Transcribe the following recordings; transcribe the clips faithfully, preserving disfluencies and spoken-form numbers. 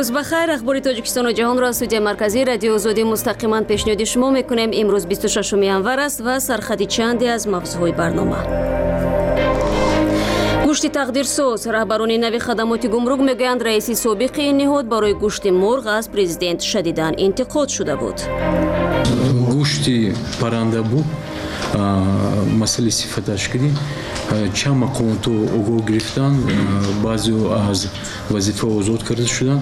روز بخیر. اخبار تاجیکستان و جهان را از استودیوی مرکزی رادیو آزادی مستقیما پیشنهاد شما میکنیم. امروز بیست و ششم انور است و سرخط چندی از موضوعهای برنامه. گوشت تقدیرساز. رهبران نوی خدمات گمرک میگویند رئیس سابق این نهاد برای گوشت مرغ از پرزیدنت شدیداً انتقاد شده بود. گوشت پرنده بود مسئله صفتش کردیم. چند مقام تو اوگو گرفتن، بعضی از وظیفه آزاد کرده شدن.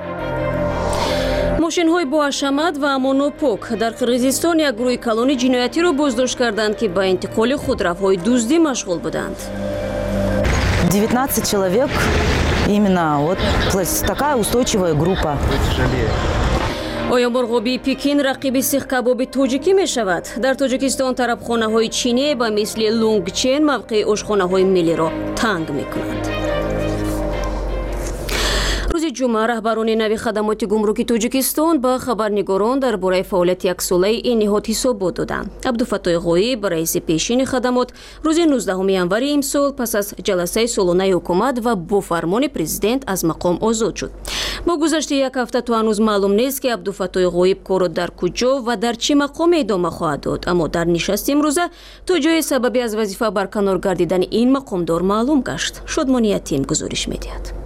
ماشین های با حشمت و مونوپوک در قرقیزستان یک گروه کلانی جنایتی را بازداشت کردند که با انتقال خودروهای دزدی مشغول بودند. девятнадцать человек, именно вот такая устойчивая группа. آیا مرغابی پکین رقیب سیخ کباب تاجیکی می شود؟ در تاجیکستان طرفخانه های چینی با مثل لونگچین موقع آشخانه های ملی را تنگ می کنند. روز جمعه رهبران نوی خدمات گمرکی تاجیکستان با خبرنگاران درباره فعالیت یک ساله این نهاد حسابات دادند. عبدالفتاح غایب رئیس پیشین خدمات روز نوزدهم انور امسال پس از جلسه سالانه حکومت و با فرمان پرزیدنت از مقام آزاد شد. با گذشت یک هفته تا هنوز معلوم نیست که عبدالفتاح غایب کار در کجا و در چه مقام ادامه خواهد داد، اما در نشست امروزه تا جای سببی از وظیفه برکنار گردیدن این مقامدار معلوم گشت. شادمانی یتیم گزارش می‌دهد.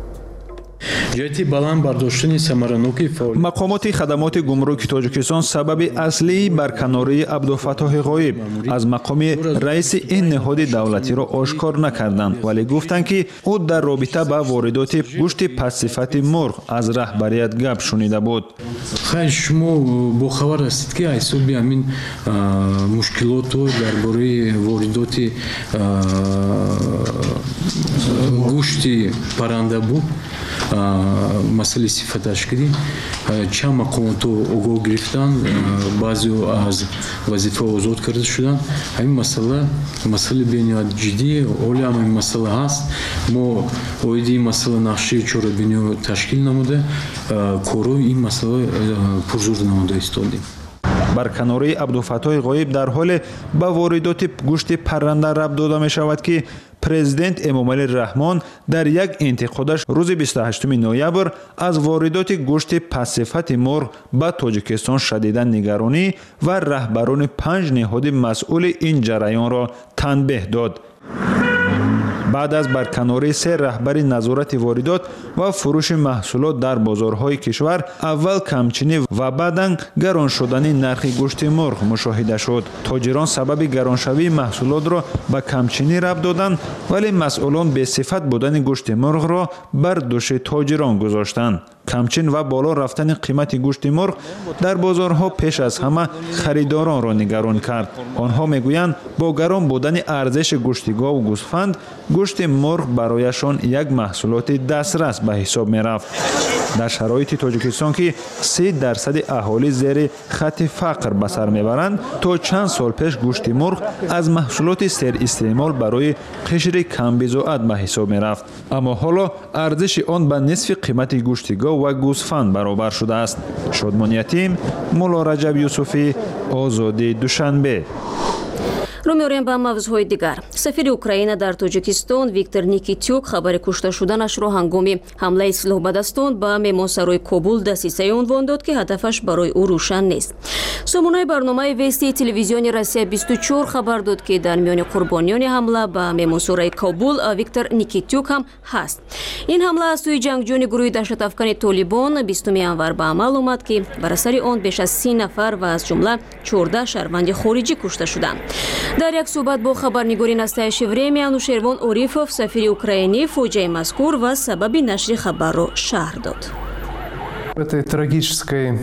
مقامات خدمات گمرک تاجیکستان سبب اصلی برکناری عبدالفتاح غایب از مقام رئیس این نهاد دولتی را آشکار نکردند، ولی گفتند که او در رابطه با واردات گوشت پس‌صفت مرغ از رهبریت گپ شنیده بود. خیر شما با خبر هستید که حساب همین مشکلات درباره واردات گوشت پرنده بود مسئله صفتش کردیم. چند مقام تو اوگو گرفتن، بعضی از وظیفه آزاد کرده شدن. همین مسئله مسئله بنیاد جدی اولی هم این مسئله هست. ما اویدی مسئله نقشه چهار بینیو تشکیل نموده، کارو این مسئله پرزور نموده استادیم. برکناری عبدالفتاح غایب در حال به واردات گوشت پرنده ربط داده می شود که پرزیدنت امامعلی رحمان در یک انتقادش روز بیست و هشتم نوامبر از واردات گوشت پس‌صفت مرغ به تاجیکستان شدیداً نگرانی و رهبران پنج نهاد مسئول این جریان را تنبیه داد. بعد از برکناری سه رهبر نظارت واردات و فروش محصولات در بازارهای کشور، اول کمچینی و بعداً گران شدن نرخ گوشت مرغ مشاهده شد. تاجران سبب گرانشوی محصولات را به کمچینی ربط دادند، ولی مسئولان به صفت بودن گوشت مرغ را بر دوش تاجران گذاشتند. کمچین و بالا رفتن قیمت گوشت مرغ در بازارها پیش از همه خریداران را نگران کرد. آنها میگویند با گران بودن ارزش گوشتگاو و گوسفند، گوشت مرغ برایشان یک محصولات دسترس به حساب می رفت. در شرایط تاجیکستان که سه درصد اهالی زیر خط فقر به سر میبرند، تا چند سال پیش گوشت مرغ از محصولات سر استعمال برای قشر کم بضاعت به حساب می رفت، اما حالا ارزش آن به نصف قیمت گوشتگاو و گوسفند برابر شده است. شادمان یتیم، مولا رجب یوسفی، آزادی دوشنبه. رو می‌آوریم به موضوعهای دیگر. سفیر اوکراین در تاجیکستان ویکتور نیکیتیوک خبر کشته شدنش را هنگام حمله سلاح به دستان به مهمانسرای کابل دسیسه عنوان داد که هدفش برای او روشن نیست. سامانه برنامه وستی تلویزیون روسیه بیست و چهار خبر داد که در میان قربانیان حمله به مهمانسرای کابل ویکتور نیکیتیوک هم هست. این حمله از سوی جنگجویان گروه دهشت افکن طالبان بیستم انور به عمل آمد که بر اثر آن بیش از سی نفر و از جمله چهارده شهروند خارجی کشته شدند. در یک صحبت با خبرنگاری نستایش время انوشیروان اوریفوف سفیر اوکراینی فوجای مذکور و سبب نشر خبر را شرح داد. В этой трагической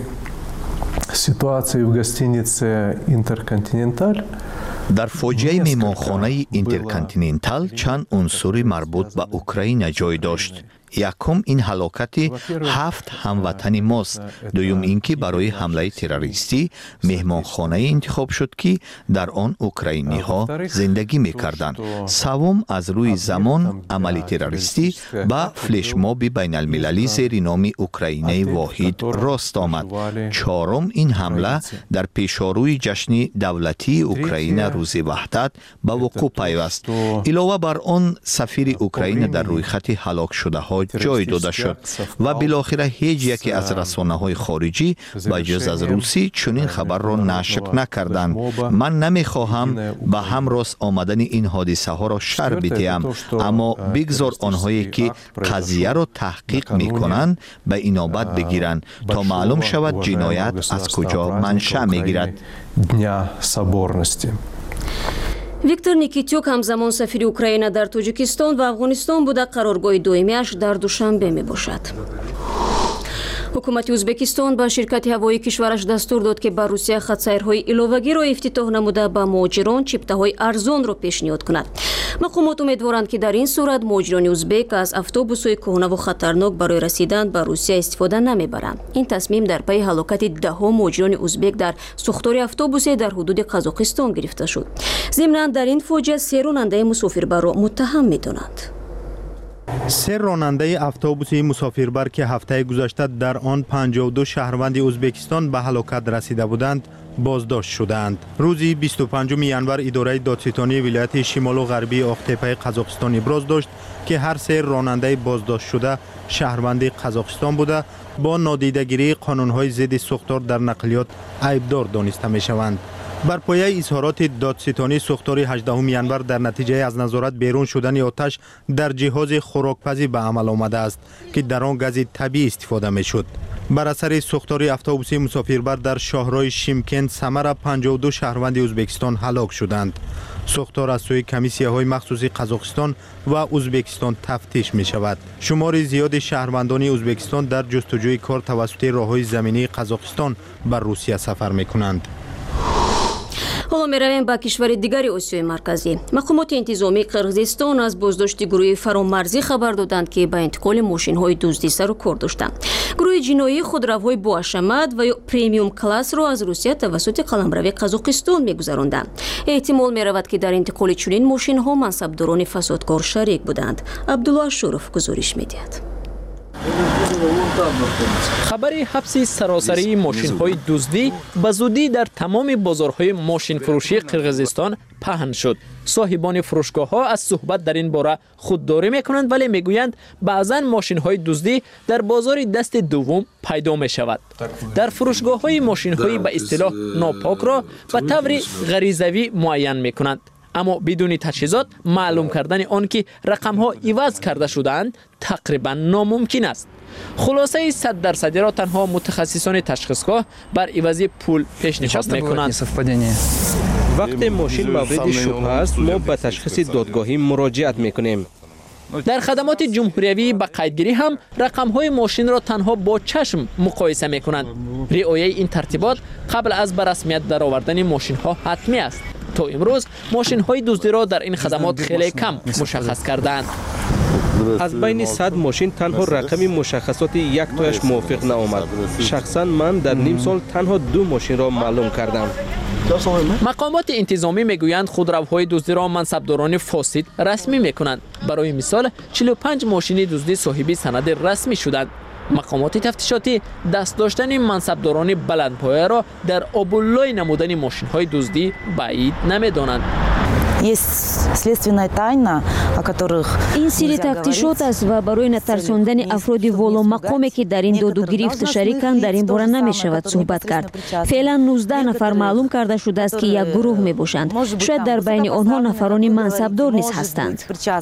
ситуации в гостинице Интерконтиненталь در فاجعه میمانخانه اینترکانتیننتال چند عنصر مربوط به اوکراین جای داشت. یکم این هلاکت هفت هموطن ماست. دوم اینکه برای حمله تروریستی مهمانخانه انتخاب شد که در آن اوکراینی ها زندگی میکردند. سوم از روی زمان عمل تروریستی با فلش ماب بین المللی زیر نام اوکراینی واحد راست آمد. چهارم این حمله در پیشاروی جشن دولتی اوکراین روز وحدت به وقوع پیوست. علاوه بر آن سفیر اوکراین در روی خط هلاک شده های ها جای داده شد و بالاخره هیچ یکی از رسانه های خارجی به جز از روسی چنین خبر را نشر نکردند. من نمیخواهم به هم راست آمدن این حادثه ها را شر بدهم، اما بگذار آنهایی که قضیه را تحقیق میکنند به اینابت بگیرند تا معلوم شود جنایت از کجا منشأ میگیرد. виктор никитюк ҳамзамон сафири украина дар тоҷикистон ва афғонистон буда қароргоҳи доимиаш дар душанбе мебошад. ҳукумати ӯзбекистон ба ширкати ҳавоии кишвараш дастур дод ки ба русия хатсайрҳои иловагиро ифтитоҳ намуда ба муҳоҷирон чиптаҳои арзонро пешниҳод кунад. мақомот умедворанд ки дар ин сурат муҳоҷирони ӯзбек аз автобусҳои кӯҳнаву хатарнок барои расидан ба русия истифода намебаранд. ин тасмим дар пайи ҳалокати даҳҳо муҳоҷирони ӯзбек дар сӯхтори автобусе дар ҳудуди қазоқистон гирифта шуд. зимнан дар ин фоҷиа се ронандаи мусофирбарро муттаҳам медонанд. سه راننده اتوبوس مسافربر که هفته گذشته در آن پنجاه و دو شهروند ازبکستان به هلاکت رسیده بودند بازداشت شدند. روز بیست و پنجم ژانویه اداره دادستانی ولایت شمال و غربی آقتپه قزاقستان ابراز داشت که هر سه راننده بازداشت شده شهروند قزاقستان بوده با نادیدگیری قانون‌های ضد سوختار در نقلیات عیبدار دانسته می‌شوند. بر پایه اظهارات دادستانی سوختار هجدهم ژانویه در نتیجه از نظارت بیرون شدن آتش در جهاز خوراکپزی به عمل آمده است که در آن گاز طبیعی استفاده می‌شد. بر اثر سوختار اتوبوس مسافربر در شهرهای شیمکند سمر پنجاه و دو شهروند ازبکستان هلاک شدند. سوختار از سوی کمیسیه‌های مخصوصی قزاقستان و ازبکستان تفتیش می شود. شمار زیاد شهروندان ازبکستان در جستجوی کار توسط راههای زمینی قزاقستان بر روسیه سفر می کنند. ҳоло меравем ба кишвари дигари осиёи марказӣ. мақомоти интизомии қирғизистон аз боздошти гурӯҳи фаромарзӣ хабар доданд ки ба интиқоли мошинҳои дуздӣ сару кор доштанд. гурӯҳи ҷиноии худравҳои боҳашамат ва ё премиум классро аз русия тавассути қаламрави қазоқистон мегузаронданд. эҳтимол меравад ки дар интиқоли чунин мошинҳо мансабдорони фасодкор шарик буданд. абдулло ашуров гузориш медиҳад. хабари ҳабси саросарии мошинҳои дуздӣ ба зудӣ дар тамоми бозорҳои мошинфурӯшии қирғизистон паҳн шуд. соҳибони фурӯшгоҳҳо аз суҳбат дар ин бора худдорӣ мекунанд, вале мегӯянд баъзан мошинҳои дуздӣ дар бозори дасти дуввум пайдо мешавад. дар фурӯшгоҳҳои мошинҳои ба истилоҳ нопокро ба таври ғаризавӣ муайян мекунанд. аммо бидуни таҷҳизот маълум кардани он ки рақамҳо иваз карда шудаанд тақрибан номумкин аст. хулосаи сад дарсадиро танҳо мутахассисони ташхисгоҳ бар ивази пул пешниҳод мекунанд. вақте мошин мавриди шубҳа аст, мо ба ташхиси додгоҳӣ муроҷиат мекунем. дар хадамоти ҷумҳуриявӣ ба қайдгирӣ ҳам рақамҳои мошинро танҳо бо чашм муқоиса мекунанд. риояи ин тартибот қабл аз ба расмият даровардани мошинҳо ҳатмӣ аст. то имрӯз мошинҳои дуздиро дар ин хадамот хеле кам мушаххас кардаанд. аз байни сад мошин танҳо рақами мушаххасоти яктояш мувофиқ наомад. шахсан ман дар ним сол танҳо ду мошинро маълум кардам. мақомоти интизомӣ мегӯянд худравҳои дуздиро мансабдорони фосид расмӣ мекунанд. барои мисол чилу панҷ мошини дуздӣ соҳиби санади расмӣ шуданд. мақомоти тафтишотӣ даст доштани мансабдорони баландпояро дар обуллои намудани мошинҳои дуздӣ баъид намедонанд. Есть следственная тайна, о которых ин сири тафтишот аст ва барои натарсондани афроди воломақоме ки дар ин доду гирифт шариканд дар ин бора намешавад суҳбат кард. феълан нуздаҳ нафар маълум карда шудааст ки як гурӯҳ мебошанд. шояд дар байни онҳо нафарони мансабдор низ ҳастанд.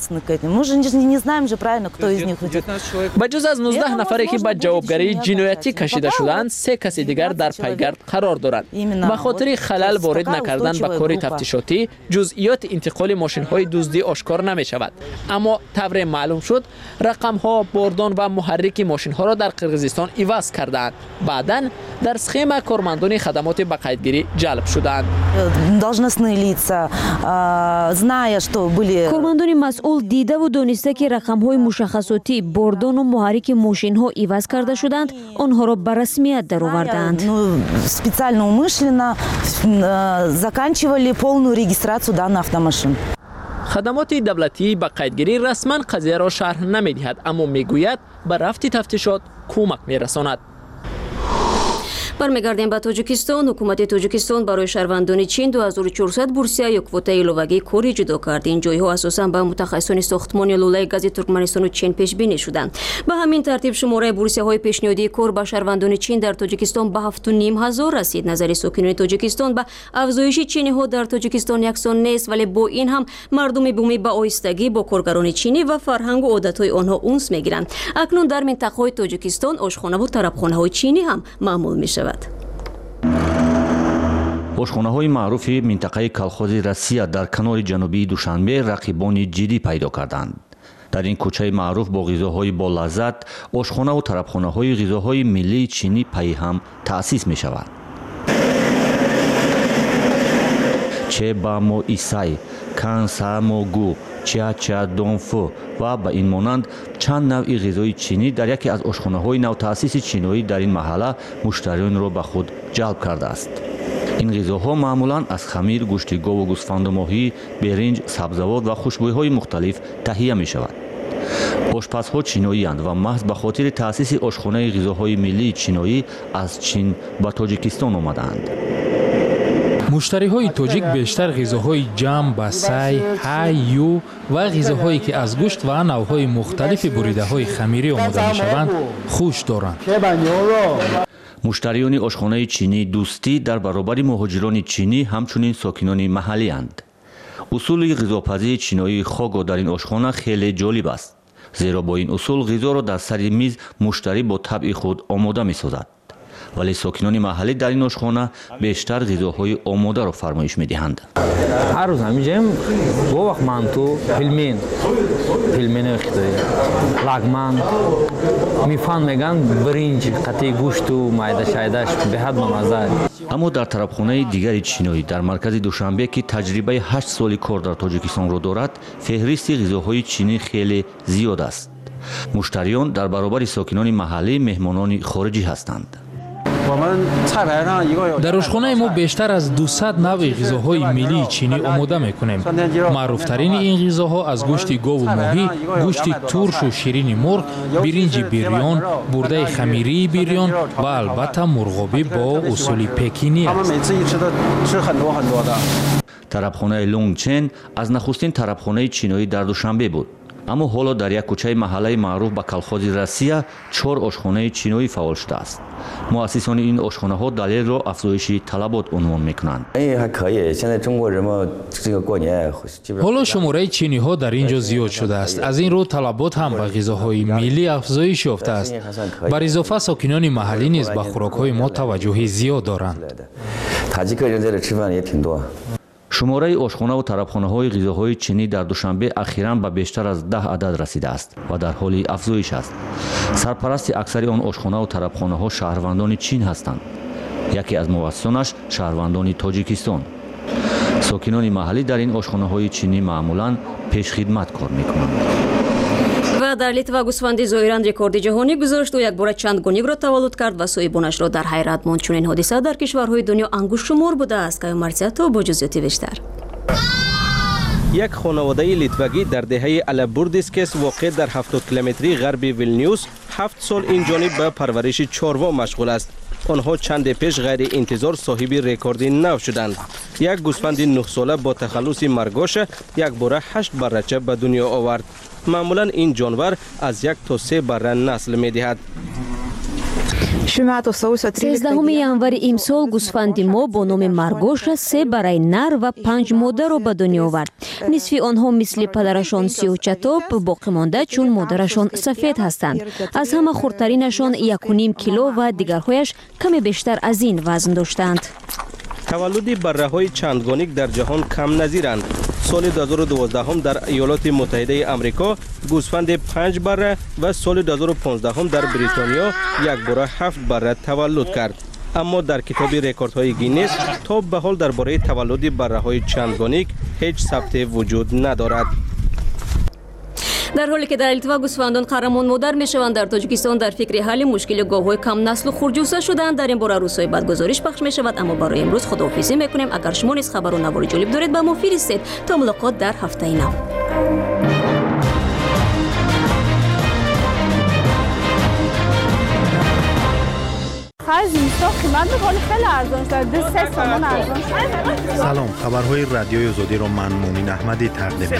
ба ҷуз аз нуздаҳ нафаре ки ба ҷавобгарии ҷиноятӣ кашида шудаанд, се каси дигар дар пайгард қарор доранд. ба хотири халал ворид накардан ба кори тафтишотӣ ҷузъиёти интиқоли мошинҳои дуздӣ ошкор намешавад. аммо тавре маълум шуд рақамҳо, бордон ва муҳаррики мошинҳоро дар қирғизистон иваз кардаанд. баъдан дар схема кормандони хадамоти ба қайдгирӣ ҷалб шудаанд. должностные лица, зная, что были кормандони масъул дидаву дониста ки рақамҳои мушаххасотӣ, бордону муҳаррики мошинҳо иваз карда шуданд, онҳоро ба расмият дароварданд. специально умышленно заканчивали полную регистрацию данных автомашин. хадамоти давлатӣ ба қайдгирӣ расман қазияро шарҳ намедиҳад, аммо мегӯяд ба рафти тафтишот кӯмак мерасонад. бармегардем ба тоҷикистон. ҳукумати тоҷикистон барои шаҳрвандони чин ду ҳазору чорсад бурсия ё квотаи иловагии кори ҷудо кард. ин ҷойҳо асосан ба мутахассисони сохтмони лӯлаи гази туркманистону чин пешбинӣ шуданд. ба ҳамин тартиб шумораи бурсияҳои пешниҳодии кор ба шаҳрвандони чин дар тоҷикистон ба ҳафту ним ҳазор расид. назари сокинони тоҷикистон ба афзоиши чиниҳо дар тоҷикистон яксон нест, вале бо ин ҳам мардуми бумӣ ба оҳистагӣ бо коргарони чинӣ ва фарҳангу одатҳои онҳо унс мегиранд. акнун дар минтақаҳои тоҷикистон ошхонаву тарабхонаҳои чинӣ ҳам маъмул мешавад. ошхонаҳои маъруфи минтақаи колхози Россия дар канори ҷанубии Душанбе рақибони ҷиддӣ пайдо карданд. дар ин кӯчаи маъруф бо ғизоҳои болаззат ошхонаву тарабхонаҳои ғизоҳои миллии чинӣ пайи ҳам таъсис мешавад. чебамо исай, кансамогу, чача донфу ва ба ин монанд чанд навъи ғизои чинӣ дар яке аз ошхонаҳои навтаъсиси чиноӣ дар ин маҳалла муштариёнро ба худ ҷалб кардааст. ин ғизоҳо маъмулан аз хамир, гӯшти гову гӯсфанду моҳӣ, беринҷ, сабзавот ва хушбӯйҳои мухталиф таҳия мешавад. ошпазҳо чиноиянд ва маҳз ба хотири таъсиси ошхонаи ғизоҳои миллии чиноӣ аз чин ба тоҷикистон омадаанд. муштариҳои тоҷик бештар ғизоҳои ҷам, басай, ҳай, ю ва ғизоҳое ки аз гӯшт ва навъҳои мухталифи буридаҳои хамирӣ омода мешаванд хуш доранд. муштариёни ошхонаи чинии дӯстӣ дар баробари муҳоҷирони чинӣ ҳамчунин сокинони маҳаллиянд. усули ғизопазии чиноии хого дар ин ошхона хеле ҷолиб аст, зеро бо ин усул ғизоро дар сари миз муштарӣ бо табъи худ омода месозад. вале сокинони маҳаллӣ дар ин ошхона бештар ғизоҳои омодаро фармоиш медиҳанд. ҳар рӯз ҳаминҷаем бо вақт манту пилмен пилмени хитоӣ лагман мифан меган биринҷ қатъи гӯшту майдашайдаш беҳад бамазза. аммо дар тарабхонаи дигари чиноӣ дар маркази душанбе ки таҷрибаи ҳашт соли кор дар тоҷикистонро дорад, феҳристи ғизоҳои чинӣ хеле зиёд аст. муштариён дар баробари сокинони маҳаллӣ меҳмонони хориҷӣ ҳастанд. дар ошхонаи мо бештар аз дусад навъи ғизоҳои миллии чинӣ омода мекунем. маъруфтарини ин ғизоҳо аз гӯшти гову моҳӣ, гӯшти туршу ширини мурғ, биринҷи бирён, бурдаи хамирии бирён ва албатта мурғобӣ бо усули пекинӣ аст. тарабхонаи лонгчен аз нахустин тарабхонаи чиноӣ дар Душанбе буд. аммо ҳоло дар як кӯчаи маҳаллаи маъруф ба колхози Россия чор ошхонаи чиноӣ фаъол шудааст. муассисони ин ошхонаҳо далелро афзоиши талабот унвон мекунанд. ҳоло шумораи чиниҳо дар ин ҷо зиёд шудааст. аз ин рӯ талабот ҳам ба ғизоҳои миллӣ афзоиш ёфтааст. бар изофа сокинони маҳаллӣ низ ба хӯрокҳои мо таваҷҷуҳи зиёд доранд. шумораи ошхонаву тарабхонаҳои ғизоҳои чинӣ дар Душанбе ахиран ба бештар аз даҳ адад расидааст ва дар ҳоли афзоиш аст. сарпарасти аксари он ошхонаву тарабхонаҳо шаҳрвандони чин ҳастанд. яке аз муассисонаш шаҳрвандони Тоҷикистон. сокинони маҳаллӣ дар ин ошхонаҳои чинӣ маъмулан пешхидмат кор мекунанд. ва дар Литва гӯсфанди зоҳиран рекорди ҷаҳонӣ гузошт. ӯ якбора чанд гонигро таваллуд кард ва соҳибонашро дар ҳайрат монд. чунин ҳодиса дар кишварҳои дунё ангушшумор будааст. кайо марсиято бо ҷузъиёти бештар. як хонаводаи литвагӣ дар деҳаи Алабурдискес воқеъ дар ҳафтод километри ғарби Вилнюс ҳафт сол инҷониб ба парвариши чорво машғул аст. онҳо чанде пеш ғайриинтизор соҳиби рекорди нав шуданд. як гӯсфанди нӯҳсола бо тахаллуси маргоша якбора ҳашт баррача ба дунё овард. маъмулан ин ҷонвар аз як то се барра насл медиҳад. сездаҳуми январи имсол гӯсфанди мо бо номи Маргоша се барраи нар ва панҷ модарро ба дунё овард. нисфи онҳо мисли падарашон сиёҳчатоб, боқӣ монда чун модарашон сафед ҳастанд. аз ҳама хурдтаринашон яку ним кило ва дигарҳояш каме бештар аз ин вазн доштанд. таваллуди барраҳои чандгоник дар ҷаҳон камназиранд. соли ду ҳазору дувоздаҳум дар Иёлоти Муттаҳидаи Амрико гӯсфанди панҷ барра ва соли ду ҳазору понздаҳум дар Бритониё якбора ҳафт барра таваллуд кард. аммо дар китоби рекордҳои Гиннес то ба ҳол дар бораи таваллуди барраҳои чандгоник ҳеҷ сабте вуҷуд надорад. дар ҳоле ки дар Литва гӯсфандон қаҳрамон модар мешаванд, дар Тоҷикистон дар фикри ҳалли мушкили говҳои камнаслу хурҷуса шуданд. дар ин бора рӯзҳои баъд гузориш пахш мешавад. аммо барои имрӯз худоҳофизӣ мекунем. агар шумо низ хабару навори ҷолиб доред ба мо фиристед. то мулоқот дар ҳафтаи нав. آخر زمستان قیمت به حال خیلی ارزان شد. سه تومان ارزان شد. سلام، خبرهای رادیوی آزادی را من مؤمن احمدی تقدیم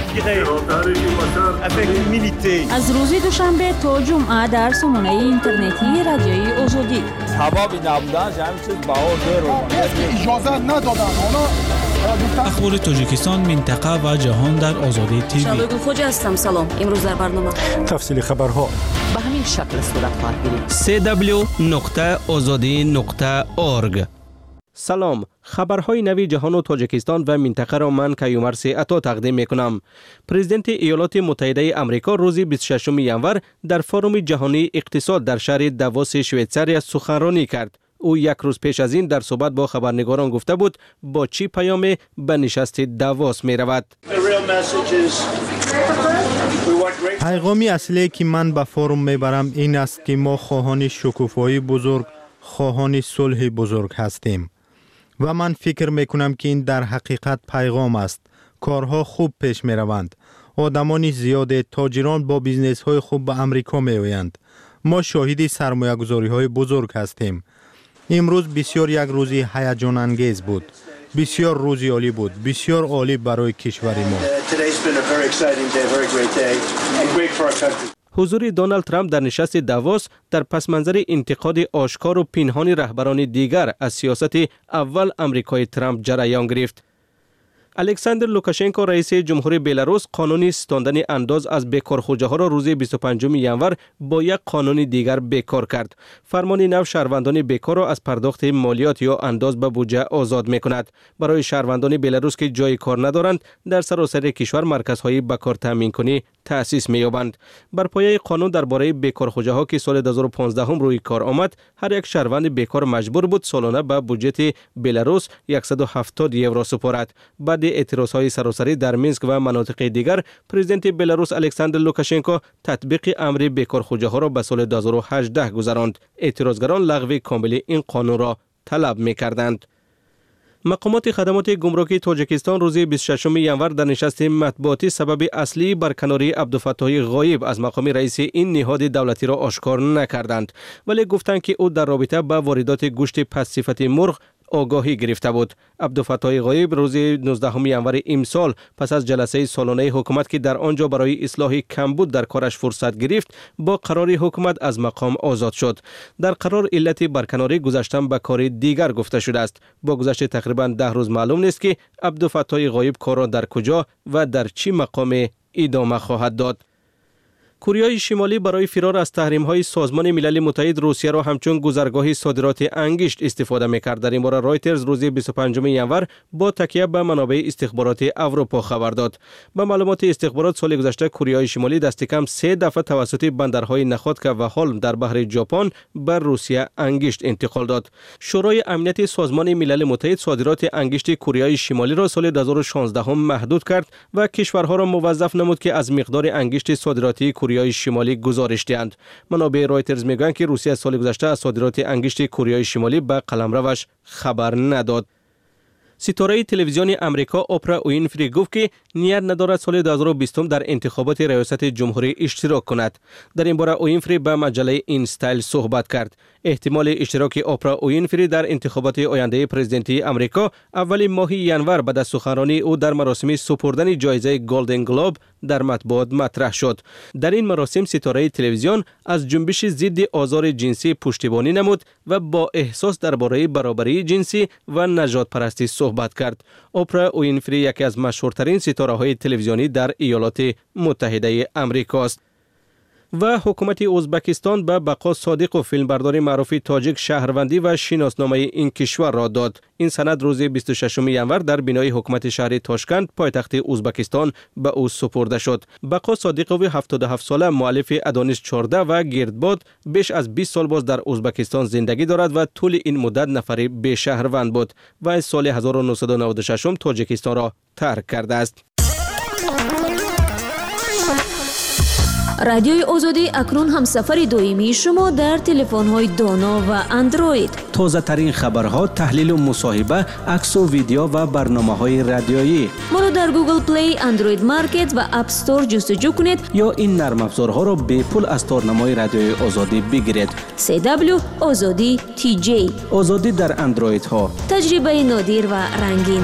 می‌کنم. از روز دوشنبه تا جمعه در سامانه اینترنتی رادیوی آزادی. هوا نبودن همین چیز بهار رو اجازه ندادن. اخبار تاجیکستان، منطقه و جهان در آزادی تیوی. شادو خوجا هستم. سلام. امروز در برنامه تفصیل خبرها به همین شکل صورت خواهد گرفت. سی دبلیو نقطه آزادی نقطه اورگ. سلام، خبرهای نوی جهان و تاجیکستان و منطقه را من کیومرث عطا تقدیم میکنم. پرزیدنت ایالات متحده آمریکا روز بیست و ششم ژانویه در فروم جهانی اقتصاد در شهر داووس شویتزاریا سخنرانی کرد. او یک روز پیش از این در صحبت با خبرنگاران گفته بود با چی پیام به نشست داووس می رود. پیغامی اصلی که من به فروم میبرم این است که ما خواهان شکوفایی بزرگ، خواهان صلح بزرگ هستیم و من فکر میکنم که این در حقیقت پیغام است. کارها خوب پیش می روند. آدمان زیاد، تاجران با بیزنس های خوب به امریکا می آیند. ما شاهد سرمایه گذاری های بزرگ هستیم. امروز بسیار یک روزی هیجان انگیز بود. بسیار روزی عالی بود. بسیار عالی برای کشور ما. حضور دونالد ترامپ در نشست داووس در پس منظر انتقاد آشکار و پنهان رهبران دیگر از سیاست اول امریکای ترامپ جریان گرفت. الکساندر لوکاشنکو رئیس جمهوری بلاروس قانونی ستاندن انداز از بیکارخوجه ها را روز بیست و پنجم ژانویه با یک قانون دیگر بیکار کرد. فرمان نو شهروندان بیکار را از پرداخت مالیات یا انداز به بودجه آزاد می کند. برای شهروندان بلاروس که جای کار ندارند در سراسر کشور مرکزهای بکار تامین کنی تأسیس می یابند. بر پایه قانون درباره بیکارخوجه ها که سال دو هزار و پانزده هم روی کار آمد، هر یک شهروند بیکار مجبور بود سالانه به بودجه بلاروس صد و هفتاد یورو سپارد. بعد اعتراض های سراسری در مینسک و مناطق دیگر، پرزیدنت بلاروس الکساندر لوکاشنکو تطبیق امر بیکارخوجه ها را به سال دو هزار و هجده گذراند. اعتراضگران لغو کامل این قانون را طلب می کردند. مقامات خدمات گمرکی تاجیکستان روز بیست و ششم ژانویه در نشست مطبوعاتی سبب اصلی برکناری عبدالفتاح غایب از مقام رئیس این نهاد دولتی را آشکار نکردند، ولی گفتند که او در رابطه با واردات گوشت پست صفت مرغ آگاهی گرفته بود. عبدالفتاح غایب روز نوزدهم ژانویه امسال پس از جلسه سالانه حکومت که در آنجا برای اصلاح کمبود در کارش فرصت گرفت، با قرار حکومت از مقام آزاد شد. در قرار علت برکناری گذاشتن به کار دیگر گفته شده است. با گذشت تقریبا ده روز معلوم نیست که عبدالفتاح غایب کار را در کجا و در چی مقام ادامه خواهد داد. کره شمالی برای فرار از تحریم‌های سازمان ملل متحد روسیه را همچون گذرگاه صادرات انگشت استفاده می‌کرد. در این باره رایترز روز بیست و پنجم ژانویه با تکیه به منابع استخبارات اروپا خبر داد. با معلومات استخبارات سال گذشته کره شمالی دست کم سه دفعه توسط بندرهای نخودکا و هالم در بحر ژاپن بر روسیه انگشت انتقال داد. شورای امنیت سازمان ملل متحد صادرات انگشت کره شمالی را سال دو هزار و شانزده هم محدود کرد و کشورها را موظف نمود که از مقدار انگشت صادراتی کره شمالی گزارش دهند. منابع رایترز میگویند که روسیه سال گذشته از صادرات انگشت کره شمالی به قلمروش خبر نداد. ستاره تلویزیون امریکا اپرا وینفری گفت که نیت ندارد سال دو هزار و بیست در انتخابات ریاست جمهوری اشتراک کند. در این باره وینفری به مجله این استایل صحبت کرد. احتمال اشتراک اپرا وینفری در انتخابات آینده پرزیدنتی امریکا اول ماه ژانویه بعد از سخنرانی او در مراسم سپردن جایزه گلدن گلوب در مطبوعات مطرح شد. در این مراسم ستاره تلویزیون از جنبش ضد آزار جنسی پشتیبانی نمود و با احساس درباره برابری جنسی و نژاد پرستی صحبت کرد. اپرا وینفری یکی از مشهورترین ستاره‌های تلویزیونی در ایالات متحده آمریکا است. و حکومت ازبکستان به بقا صادق و فیلمبردار معروف تاجیک شهروندی و شناسنامه این کشور را داد. این سند روز بیست و ششم ژانویه در بنای حکومت شهر تاشکند پایتخت ازبکستان به او سپرده شد. بقا صادقوی هفتاد و هفت ساله مؤلف ادونیس چهارده و گردباد بیش از بیست سال باز در ازبکستان زندگی دارد و طول این مدت نفری به شهروند بود و از سال هزار و نهصد و نود و شش تاجیکستان را ترک کرده است. радиои озодӣ акнун ҳамсафари доимии шумо дар телефонҳои доно ва андроид. тозатарин хабарҳо, таҳлилу мусоҳиба, аксу видео ва барномаҳои радиоӣ. моро дар Google Play, Android Market ва App Store ҷустуҷӯ кунед ё ин нармафзорҳоро бепул аз торнамои радиои озодӣ бигиред. си дабл ю озодӣ ти ҷей. озодӣ дар андроидҳо. таҷрибаи нодир ва рангин.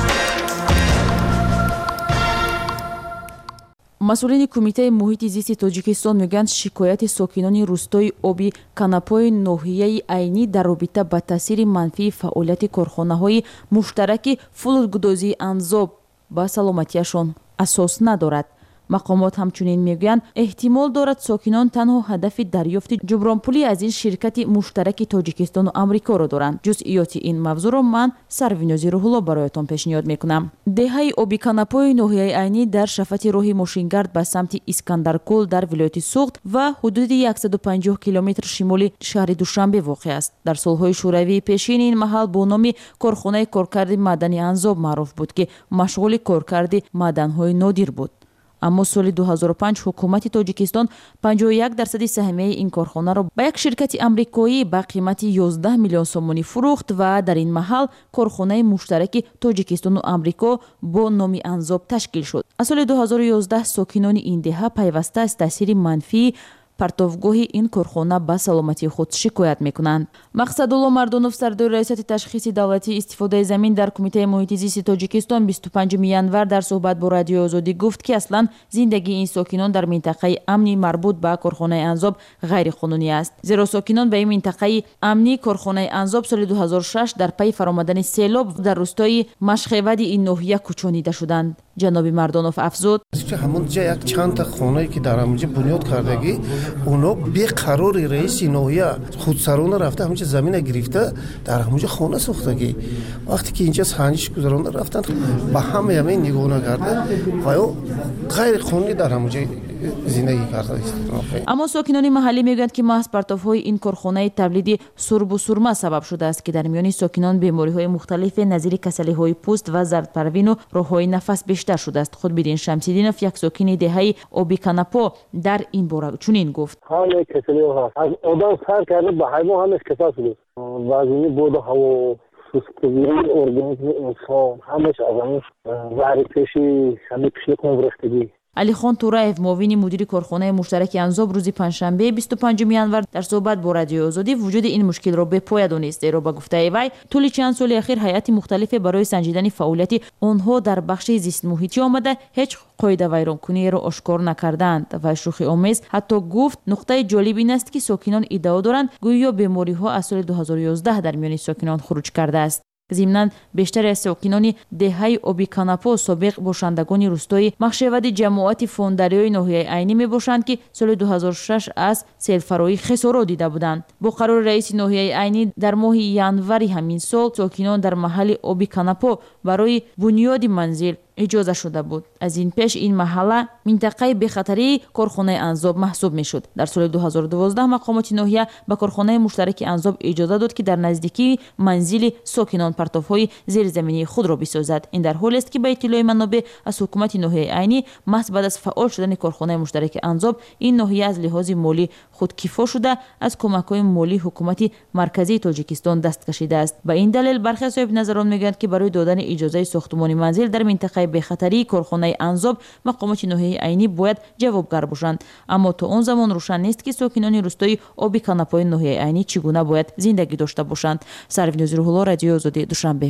масъулини кумитаи муҳити зисти тоҷикистон мегӯянд шикояти сокинони рӯстои оби канапои ноҳияи айнӣ дар робита ба таъсири манфии фаъолияти корхонаҳои муштараки фурӯтгудозии анзоб ба саломатиашон асос надорад. мақомот ҳамчунин мегӯянд эҳтимол дорад сокинон танҳо ҳадафи дарёфти ҷубронпулӣ аз ин ширкати муштараки тоҷикистону амрикоро доранд. ҷузъиёти ин мавзӯъро ман сарвинози рӯҳулло бароятон пешниҳод мекунам. деҳаи оби канапои ноҳияи айнӣ дар шафати роҳи мошингард ба самти искандаркӯл дар вилояти суғд ва ҳудуди яксаду панҷоҳ километр шимоли шаҳри душанбе воқеъ аст. дар солҳои шӯравии пешин ин маҳал бо номи корхонаи коркарди маъдани анзоб маъруф буд, ки машғули коркарди маъданҳои нодир буд. аммо соли ду ҳазору панҷ ҳукумати тоҷикистон панҷоҳ и як дарсади саҳмияи ин корхонаро ба як ширкати амрикоӣ ба қимати ёздаҳ миллион сомонӣ фурӯхт ва дар ин маҳал корхонаи муштараки тоҷикистону амрико бо номи анзоб ташкил шуд. аз соли ду ҳазору ёздаҳ сокинони ин деҳа пайваста аз таъсири манфии партовгоҳи ин корхона ба саломатии худ шикоят мекунанд. мақсадулло мардонов, сардори раисати ташхиси давлатии истифодаи замин дар кумитаи муҳити зисти тоҷикистон бисту панҷуми январ дар суҳбат бо радиои озодӣ гуфт, ки аслан зиндагии ин сокинон дар минтақаи амни марбут ба корхонаи анзоб ғайриқонунӣ аст. зеро сокинон ба ин минтақаи амни корхонаи анзоб соли ду ҳазору шаш дар пайи фаромадани селоб дар рӯстои машхевади ин ноҳия кӯчонида шуданд. ҷаноби мардонов афзуд: ҳамонҷа як чандта хонае ки дар ҳамонҷа бунёд кардагӣ, оно беқарори раиси ноҳия худсарона рафта ҳамонҷа замина гирифта дар ҳамонҷа хона сохтагӣ. вақте ки инҷа санҷиш гузаронда рафтанд ба ҳамаи ҳамаи нигона карда ва ё ғайриқонунӣ дар ҳамонҷа зиндагӣ кардааст. аммо сокинони маҳаллӣ мегӯянд, ки маҳз партовҳои ин корхонаи тавлиди сурбу сурма сабаб шудааст, ки дар миёни сокинон бемориҳои мухталифе назири касалиҳои пӯст ва зардпарвину роҳҳои нафас бештар шудааст. худбидин Шамсиддинов, як сокини деҳаи оби канапо, дар ин бора чунин гуфт: ҳамаи касалиҳо ҳаст. аз одам сар карда ба ҳайвон ҳамааш касал шудааст. вазини боду ҳаво, сустгирии организми инсон, ҳамааш аз ҳамин заҳри пеши ҳамин пишликон рехтагӣ. Алихон Тураев, муовини мудири корхонаи муштараки анзоб, рӯзи панҷшанбе бисту панҷуми январ дар суҳбат бо радиои озодӣ вуҷуди ин мушкилро бепоя донист, зеро ба гуфтаи вай тӯли чанд соли ахир ҳайати мухталифе барои санҷидани фаъолияти онҳо дар бахши зистмуҳитӣ омада ҳеҷ қоидавайронкуниеро ошкор накардаанд. Вай шӯхӣ омез ҳатто гуфт: нуқтаи ҷолиб ин аст, ки сокинон иддао доранд гӯё бемориҳо аз соли ду ҳазору ёздаҳ дар миёни сокинон хуруҷ кардааст. зимнан бештари аз сокинони деҳаи оби канапо собиқ бошандагони рӯстои махшевади ҷамоати фондариёи ноҳияи айнӣ мебошанд, ки соли ду ҳазору шаш аз селфароӣ хесорот дида буданд. бо қарори раиси ноҳияи айнӣ дар моҳи январи ҳамин сол сокинон дар маҳалли оби канапо барои бунёди манзил иҷоза шуда буд. аз ин пеш ин маҳалла минтақаи бехатарии корхонаи анзоб маҳсуб мешуд. дар соли ду ҳазору дувоздаҳ мақомоти ноҳия ба корхонаи муштараки анзоб иҷоза дод, ки дар наздикии манзили сокинон партовҳои зерзаминии худро бисозад. ин дар ҳоле аст, ки ба иттилои манобеъ аз ҳукумати ноҳияи айнӣ маҳз баъд аз фаъол шудани корхонаи муштараки анзоб ин ноҳия аз лиҳози молӣ худкифо шуда аз кӯмакҳои молии ҳукумати марказии тоҷикистон даст кашидааст. ба ин далел бархе аз соҳибназарон мегӯянд, ки барои додани иҷозаи сохтумони манзил дар минтақаи бехатарии корхонаи анзоб мақомоти ноҳияи айнӣ бояд ҷавобгар бошанд. аммо то он замон рӯшан нест, ки сокинони рӯстои оби канапои ноҳияи айнӣ чӣ гуна бояд зиндагӣ дошта бошанд. Сарвинози Рӯҳулло, радиои озодӣ, Душанбе.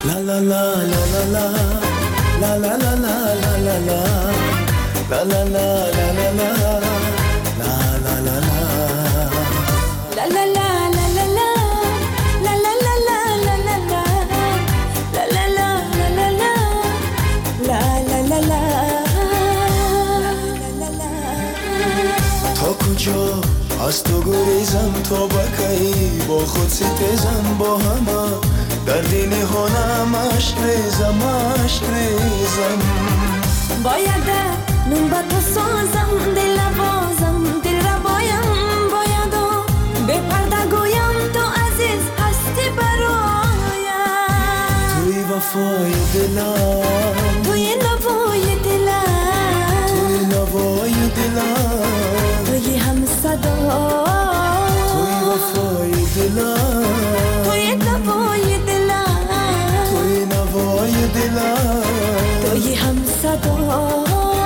از تو گریزم تا بکی با خود ستیزم با همه در دین هنم عشق ریزم عشق ریزم باید نون با تو سازم دل بازم دل را بایم باید به پرده گویم تو عزیز هستی برایم توی وفای دلم توی نوای دلم توی نوای دلم صدا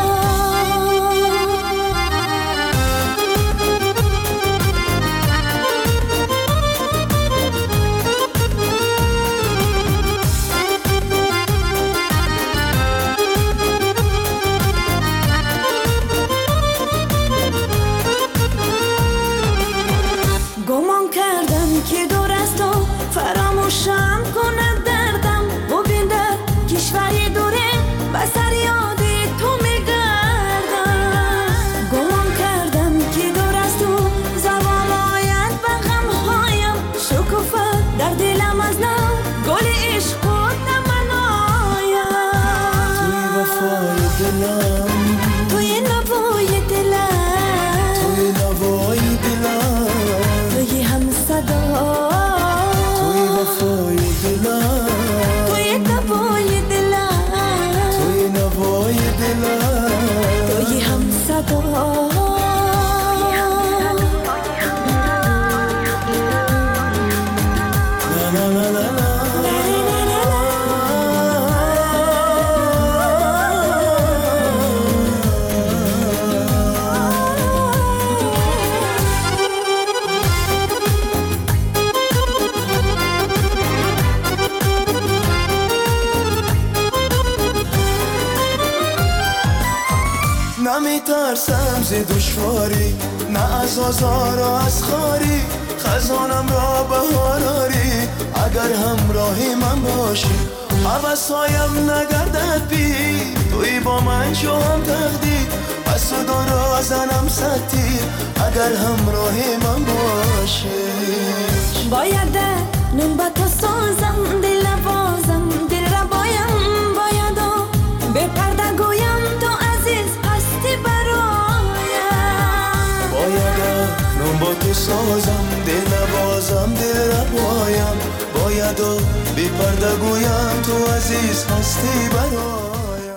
گمان کردم که دور از تو فراموشم کند دردم ببین در کشوری دوره و سر یاد تو میگردم گمان کردم که دور از تو زوال آید و غمهایم شکوفه در دلم از نو گل عشق خود نمنایم توی وفای دلم توی نوای دلم توی نوای دلم توی هم صدا توی وفای دلم توی نوای دلم توی نوای دلم توی هم صدا نمیترسم ز دشواری نه از آزار و از خاری خزانم را بهاراری اگر همراهی من باشی حوثایم نگردد بی توی با من شو هم تقدیر پس و دو را زنم سطیر اگر همراهی من باشی باید نم با تو سازم دل بازم دل را بایم باید و به پرده گویم تو عزیز هستی برایم باید نم با تو سازم دل بازم دل را بایم باید و به پرده گویم تو عزیز هستی برایم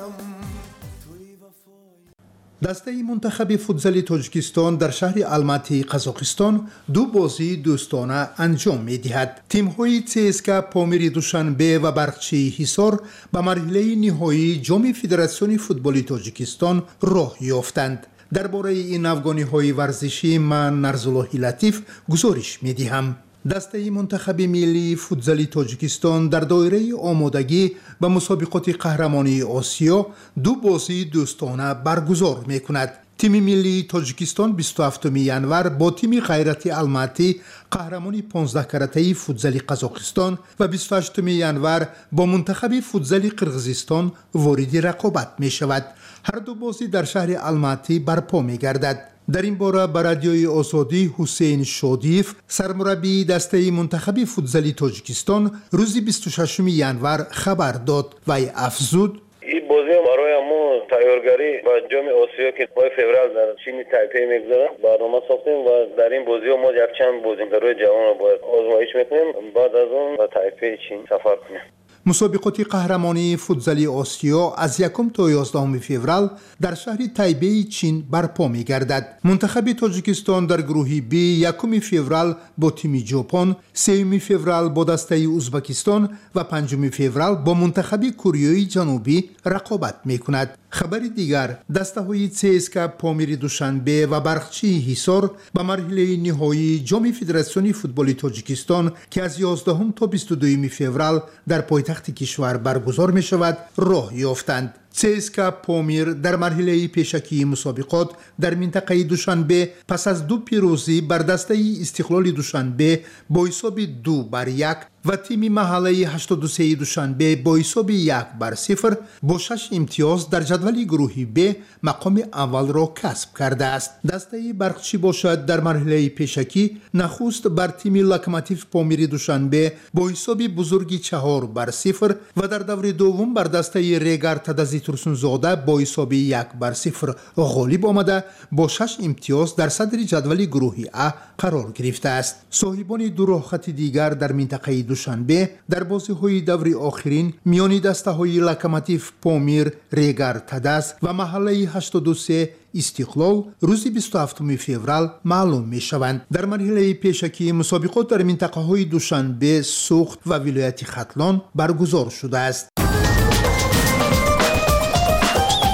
دسته منتخب فوتزال تاجیکستان در شهر الماتی قزاقستان دو بازی دوستانه انجام می‌دهد. تیم‌های سی‌اس‌کا پامیر دوشنبه و برقچی حصار به مرحله نهایی جام فدراسیون فوتبال تاجیکستان راه یافتند. درباره این افغانی‌های ورزشی من نرزالله لطیف گزارش می‌دهم. دسته منتخب ملی فوتزال تاجیکستان در دایره آمادگی به مسابقات قهرمانی آسیا دو بازی دوستانه برگزار می‌کند. تیم ملی تاجیکستان بیست و هفتم ژانویه با تیم غیرت الماتی قهرمانی پانزده کرته فوتزال قزاقستان و بیست و هشتم ژانویه با منتخب فوتزال قرغیزستان وارد رقابت می‌شود. هر دو بازی در شهر الماتی برپا می‌گردد. در این باره به رادیوی آزادی حسین شادیف سرمربی دسته منتخب فوتزال تاجیکستان روز بیست و ششم ژانویه خبر داد و افزود این بازی برای ما تیارگری و جام آسیا که ماه فوریه در چین تایپی میگذارن برنامه ساختیم و در این بازی ما یک چند بازیکن‌های جوان رو باید آزمایش میکنیم بعد از اون به تایپی چین سفر کنیم. مسابقات قهرمانی فوتزال آسیا از یکم تا یازدهم فوریه در شهر تایپی چین برپا می‌گردد. منتخب تاجیکستان در گروه بی یکم فوریه با تیم ژاپن، سوم فوریه با دسته ازبکستان و پنجم فوریه با منتخب کره جنوبی رقابت می‌کند. خبر دیگر دسته‌های سی‌اس‌کا پامیر دوشنبه و برقچی حصار به مرحله نهایی جام فدراسیون فوتبال تاجیکستان که از یازدهم تا بیست و دوم فوریه در پایتخت کشور برگزار می شود راه یافتند. سی‌اس‌کا پامیر در مرحله پیشکی مسابقات در منطقه دوشنبه پس از دو پیروزی بر دسته استقلال دوشنبه با حساب دو بر یک و تیم محله هشتاد و سه دوشنبه با حساب یک بر صفر با شش امتیاز در جدول گروه ب مقام اول را کسب کرده است. دسته برقچی باشد در مرحله پیشکی نخست بر تیم لوکوموتیو پامیر دوشنبه با حساب بزرگی چهار بر صفر و در دور دوم بر دسته ریگر تدزی ترسونزاده با حساب یک بر صفر غالب آمده با شش امتیاز در صدر جدول گروه ا قرار گرفته است. صاحبان دو راه خط دیگر در منطقه دوشنبه در بازی‌های دور آخرین میان دسته‌های لوکوموتیو پامیر، ریگر تدز و محله هشتاد و سه استقلال روز بیست و هفتم فوریه معلوم می شوند. در مرحله پیشکی مسابقات در منطقه های دوشنبه، سوخت و ولایت ختلان برگزار شده است.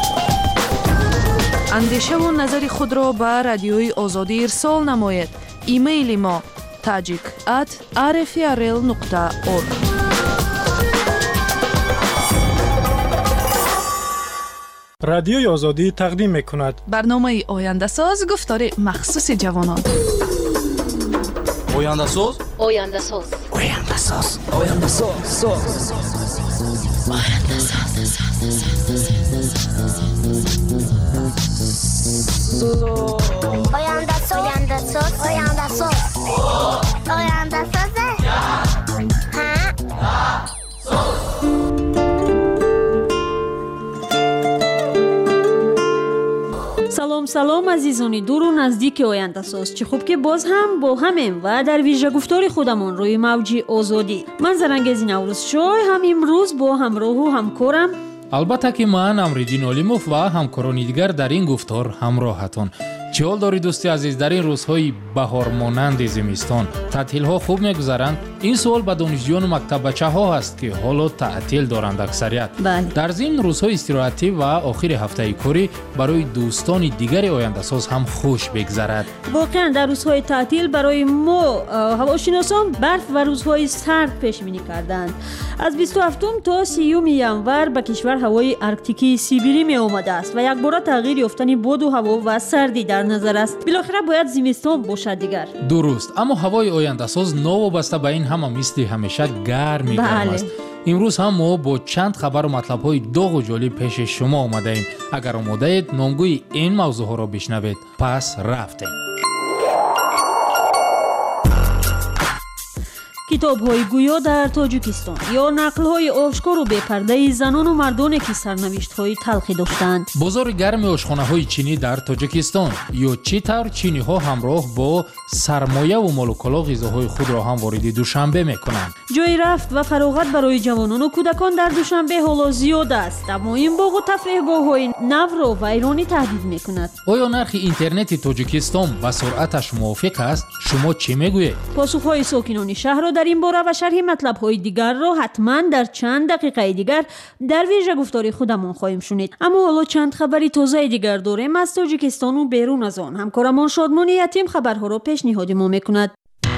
андеша ва назари худро ба радиои озодӣ ирсол намоед. имейли мо tajik at r f r l nuqta org. радиои озодӣ тақдим мекунад барномаи ояндасоз гуфтори махсуси ҷавонон. ояндасоз ояндасоз ояндасоз ояндасоз Oyandasoz, oyandasoz, oyandasoz, салом салом азизони дуру наздики ояндасоз, чӣ хуб ки боз ҳам бо ҳамем ва дар вижагуфтори худамон рӯи мавҷи озодӣ. ман Зарангези Наврӯзшой ҳам имрӯз бо ҳамроҳу ҳамкорам албатта ки ман Амриддин Олимов ва ҳамкорони дигар дар ин гуфтор ҳамроҳатон. чӣ ҳол дорӣ дӯсти азиз? дар ин рӯзҳои баҳормонанди зимистон таътилҳо хуб мегузаранд? ин суол ба донишҷӯёну мактаббачаҳо ҳаст ки ҳоло таътил доранд аксарият. дар зимн рӯзҳои истироҳатӣ ва охири ҳафтаи корӣ барои дӯстони дигари ояндасоз ҳам хуш бигзарад. воқеан дар рӯзҳои таътил барои мо ҳавошиносон барф ва рӯзҳои сард пешбинӣ карданд. аз бисту ҳафтум то сиюми январ ба кишвар ҳавои арктикии сибирӣ меомадааст ва якбора тағйир ёфтани боду ҳаво ва сардӣ дар назар аст. билохира бояд зимистон бошад дигар. дуруст, аммо ҳавои ояндасоз новобаста ба ин ҳама мисли ҳамеша гарми гарм аст. имрӯз ҳам мо бо чанд хабару матлабҳои доғу ҷолиб пеши шумо омадаем. агар омодаед номгӯи ин мавзӯъҳоро бишнавед. пас рафтем. китобҳои гӯё дар Тоҷикистон ё нақлҳои ошкору бепардаи занону мардоне ки сарнавиштҳои талхӣ доштаанд. бозори гарми ошхонаҳои чинӣ дар Тоҷикистон ё чӣ тавр чиниҳо ҳамроҳ бо сармояву молуколо ғизоҳои худро ҳам вориди Душанбе мекунанд. ҷои рафт ва фароғат барои ҷавонону кӯдакон дар Душанбе ҳоло зиёд аст, аммо ин боғу тафреҳгоҳҳои навро вайронӣ таҳдид мекунад. оё нархи интернети Тоҷикистон ба суръаташ мувофиқ аст? шумо чӣ мегӯед? посухҳои сокинони шаҳрро дар ин бора ва шарҳи матлабҳои дигарро ҳатман дар чанд дақиқаи дигар дар вижагуфтори худамон хоҳем шунид. аммо ҳоло чанд хабари тозаи дигар дорем аз Тоҷикистону берун аз он. ҳамкорамон Шодмони Ятим хабарҳоро пешниҳоди мо мекунад.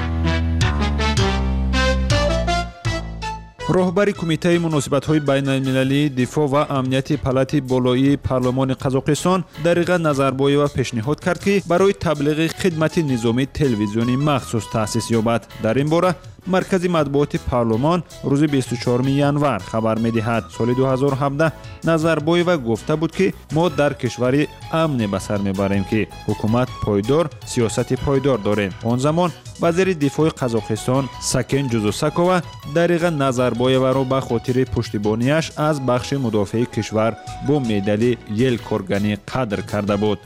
роҳбари кумитаи муносибатҳои байналмилалии дифоъ ва амнияти палати болоии парлумони Қазоқистон Дариға Назарбоева пешниҳод кард ки барои таблиғи хидмати низомии телевизиони махсус таъсис ёбад. дар ин бора маркази матбуоти парлумон рӯзи бисту чорум январ хабар медиҳад. соли ду ҳазору ҳабдаҳ Назарбоева гуфта буд ки мо дар кишвари амне ба сар мебарем ки ҳукумат пойдор, сиёсати пойдор дорем. он замон вазири дифоъи Қазоқистон Сакен Ҷузусакова Дариға Назарбоеваро ба хотири пуштибонияш аз бахши мудофиаи кишвар бо медали ел корганӣ қадр карда буд.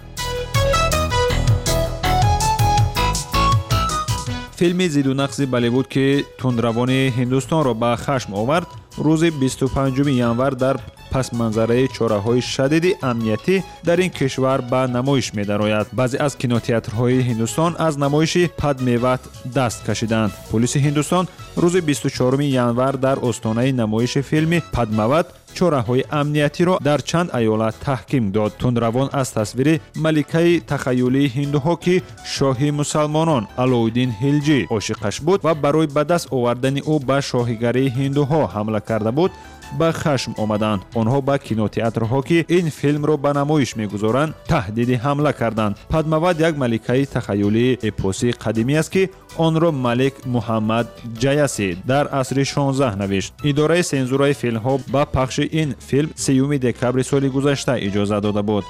филми зидунақзи Болливуд ки тундравони Ҳиндустонро ба хашм овард, рӯзи бисту панҷум январ дар пасманзараи чораҳои шадиди амниятӣ дар ин кишвар ба намоиш медарояд. баъзе аз кинотеатрҳои Ҳиндустон аз намоиши Падмеват даст кашиданд. полиси Ҳиндустон рӯзи бисту чорум январ дар остонаи намоиши филми Падмават чораҳои амниятиро дар чанд аёлат таҳким дод. тундравон аз тасвири маликаи тахаюлии ҳиндуҳо ки шоҳи мусалмонон Алоиддин Хилҷӣ ошиқаш буд ва барои ба даст овардани ӯ ба шоҳигарии ҳиндуҳо ҳамла карда буд, ба хашм омаданд. онҳо ба кинотеатрҳо ки ин филмро ба намоиш мегузоранд таҳдиди ҳамла карданд. Падмават як маликаи тахаюлии эпосии қадимӣ аст ки онро Малик Муҳаммад Ҷаяси дар асри шонздаҳ навишт. идораи сензураи филмҳо ба пахши ин филм сеюми декабри соли гузашта иҷоза дода буд.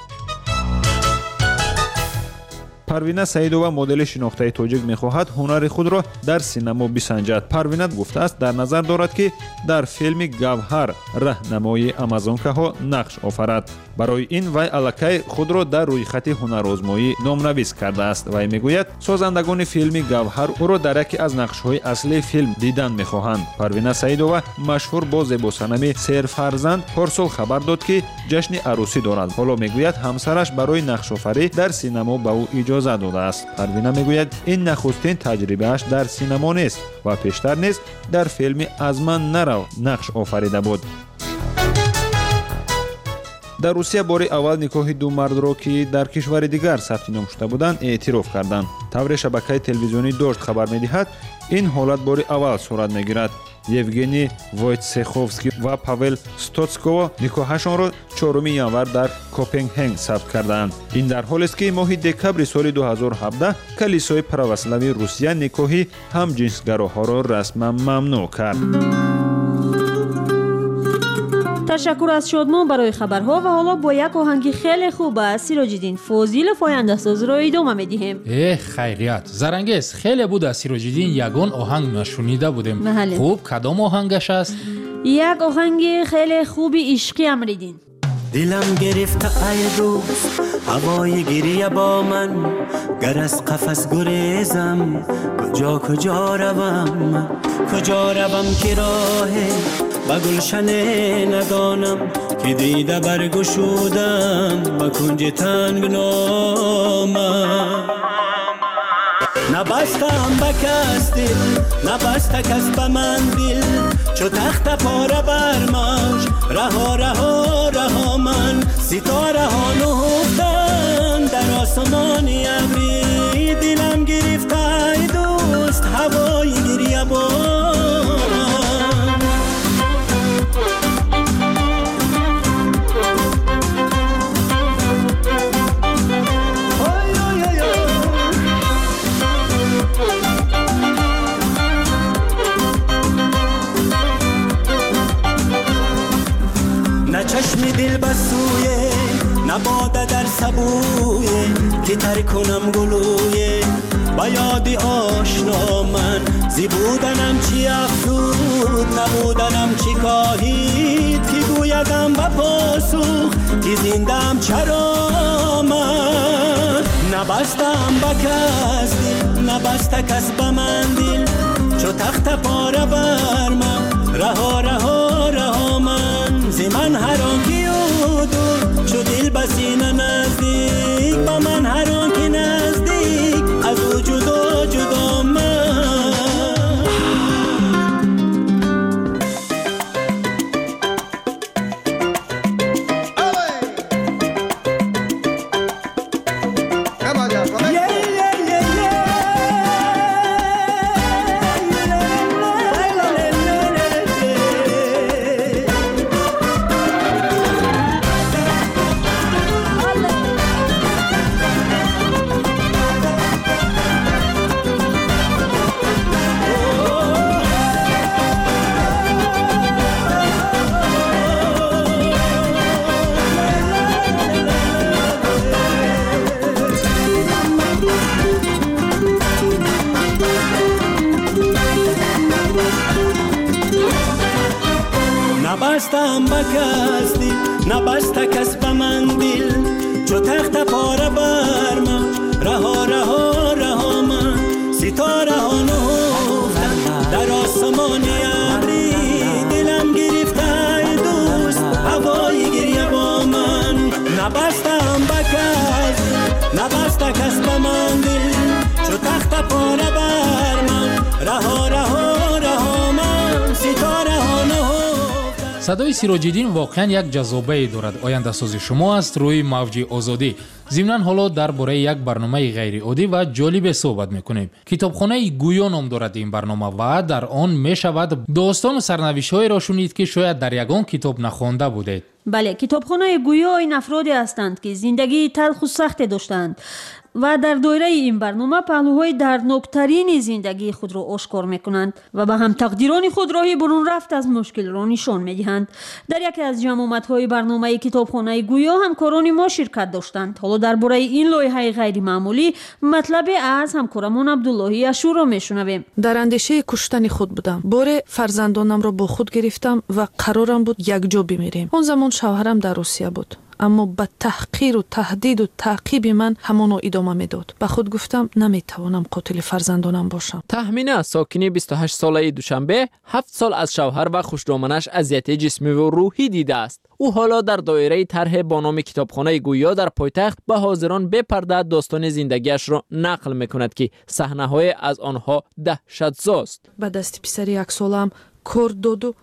Парвина Саидова, модели шинохтаи тоҷик, мехоҳад ҳунари худро дар синамо бисанҷад. Парвина гуфтааст дар назар дорад ки дар филми Гавҳар раҳнамои амазонкаҳо нақш офарад. барои ин вай аллакай худро дар рӯйхати ҳунарозмоӣ номнавис кардааст. вай мегӯяд созандагони филми Гавҳар ӯро дар яке аз нақшҳои аслии филм дидан мехоҳанд. Парвина Саидова машҳур бо зебосанами Серфарзанд парсол хабар дод ки ҷашни арӯсӣ дорад. ҳоло мегӯяд ҳамсараш барои нақшофарӣ дар синамо ба ӯ иҷоза додааст. Парвина мегӯяд ин нахустин таҷрибааш дар синамо нест ва пештар низ дар филми Аз ман нарав нақш офарида буд. در روسیه باری اول نکاح دو مرد را که در کشور دیگر ثبت نام شده بودند اعتراف کردند. طور شبکه تلویزیونی داشت خبر می‌دهد این حالت باری اول صورت می‌گیرد. یوگنی وایتسخوفسکی و پاول ستوتسکو نکاحشان را چهارم ینور در کوپنهاگ ثبت کردند. این در حالی است که ماه دکبر سال دو هزار و هفده کلیسای پروسلاوی روسیه نکاح همجنسگراها را رسما ممنوع کرد. تشکر از شادمان برای خبرها و حالا با یک آهنگی خیلی خوب از سیراج‌الدین فاضل فاینده ساز را ادامه می‌دهیم. اه خیریت زرنگیز خیلی بود از سیراج‌الدین یگان آهنگ نشنیده بودیم. بله. خوب کدام آهنگش است؟ یک آهنگ خیلی خوبی عشقی امریدین. دلم گرفته ای دوست هوای گریه با من گر از قفس گریزم کجا کجا روم کجا روم که راه با گلشن ندانم که دیده برگشودم با کنج تنگنامم نبستم به کس دل نبسته کس به من دل چو تخت پاره برماش رها رها رها من ستاره ها نهفتن در آسمانی ابری دلم گرفته ای دوست هوای گریه با چشم دل بسویه نباده در سبویه که تر کنم گلویه با یاد آشنا من زی بودنم چی افزود نبودنم چی کاهید که گویدم با پاسخ که زندم چرا من نبستم با کس دل نبسته کس با من دل چو تخت پاره بر من رها رها رها من زی من هر آنکی او دور چو دل بسینه نزدیک با من هر آنکی نزدیک از او جدا جدا من نبستم با کس دل نبسته کس به من دل چو تخت پاره بر من رها رها رها من ستاره ها نهفتن در آسمان ابری دلم گرفته ای دوست هوای گریه با من نبستم با کس نبسته کس به من دل چو تخت پاره بر من رها رها رها من ستاره ها نهفتن. صدای سیراج‌الدین واقعا یک جذابه دارد. آینده سازی شما است روی موج آزادی. ضمناً حالا درباره یک برنامه غیر عادی و جالب صحبت میکنیم. کتابخانه گویا نام دارد این برنامه و در آن می شود داستان و سرنوشت‌های را شنید که شاید در یگان کتاب نخوانده بودید. بله، کتابخانه گویا این افرادی هستند که زندگی تلخ و سخت داشتند و در دایره این برنامه پهلوهای دردناکترین زندگی خود را آشکار میکنند و به هم تقدیران خود راهی برون رفت از مشکل را نشان میدهند. در یکی از جمعیت‌های برنامه کتابخانه گویا همکاران ما شرکت داشتند. حالا درباره این لایحه غیر معمولی مطلب از همکارمان عبداللهی اشور را میشنویم. در اندیشه کشتن خود بودم. بار فرزندانم را با خود گرفتم و قرارم بود یک جا بمیریم. آن زمان شوهرم در روسیه بود. اما با تحقیر و تهدید و تعقیب من همانو ادامه میداد. با خود گفتم نمیتوانم قاتل فرزندانم باشم. تهمینه ساکنی بیست و هشت ساله دوشنبه هفت سال از شوهر و خوشدامنش اذیت جسمی و روحی دیده است. او حالا در دایره طرح با نام کتابخانه گویا در پایتخت به حاضران به پرده داستان زندگیش را نقل میکند که صحنه‌های از آنها دهشت‌زاست. با دست پسر یک سالم کار داد و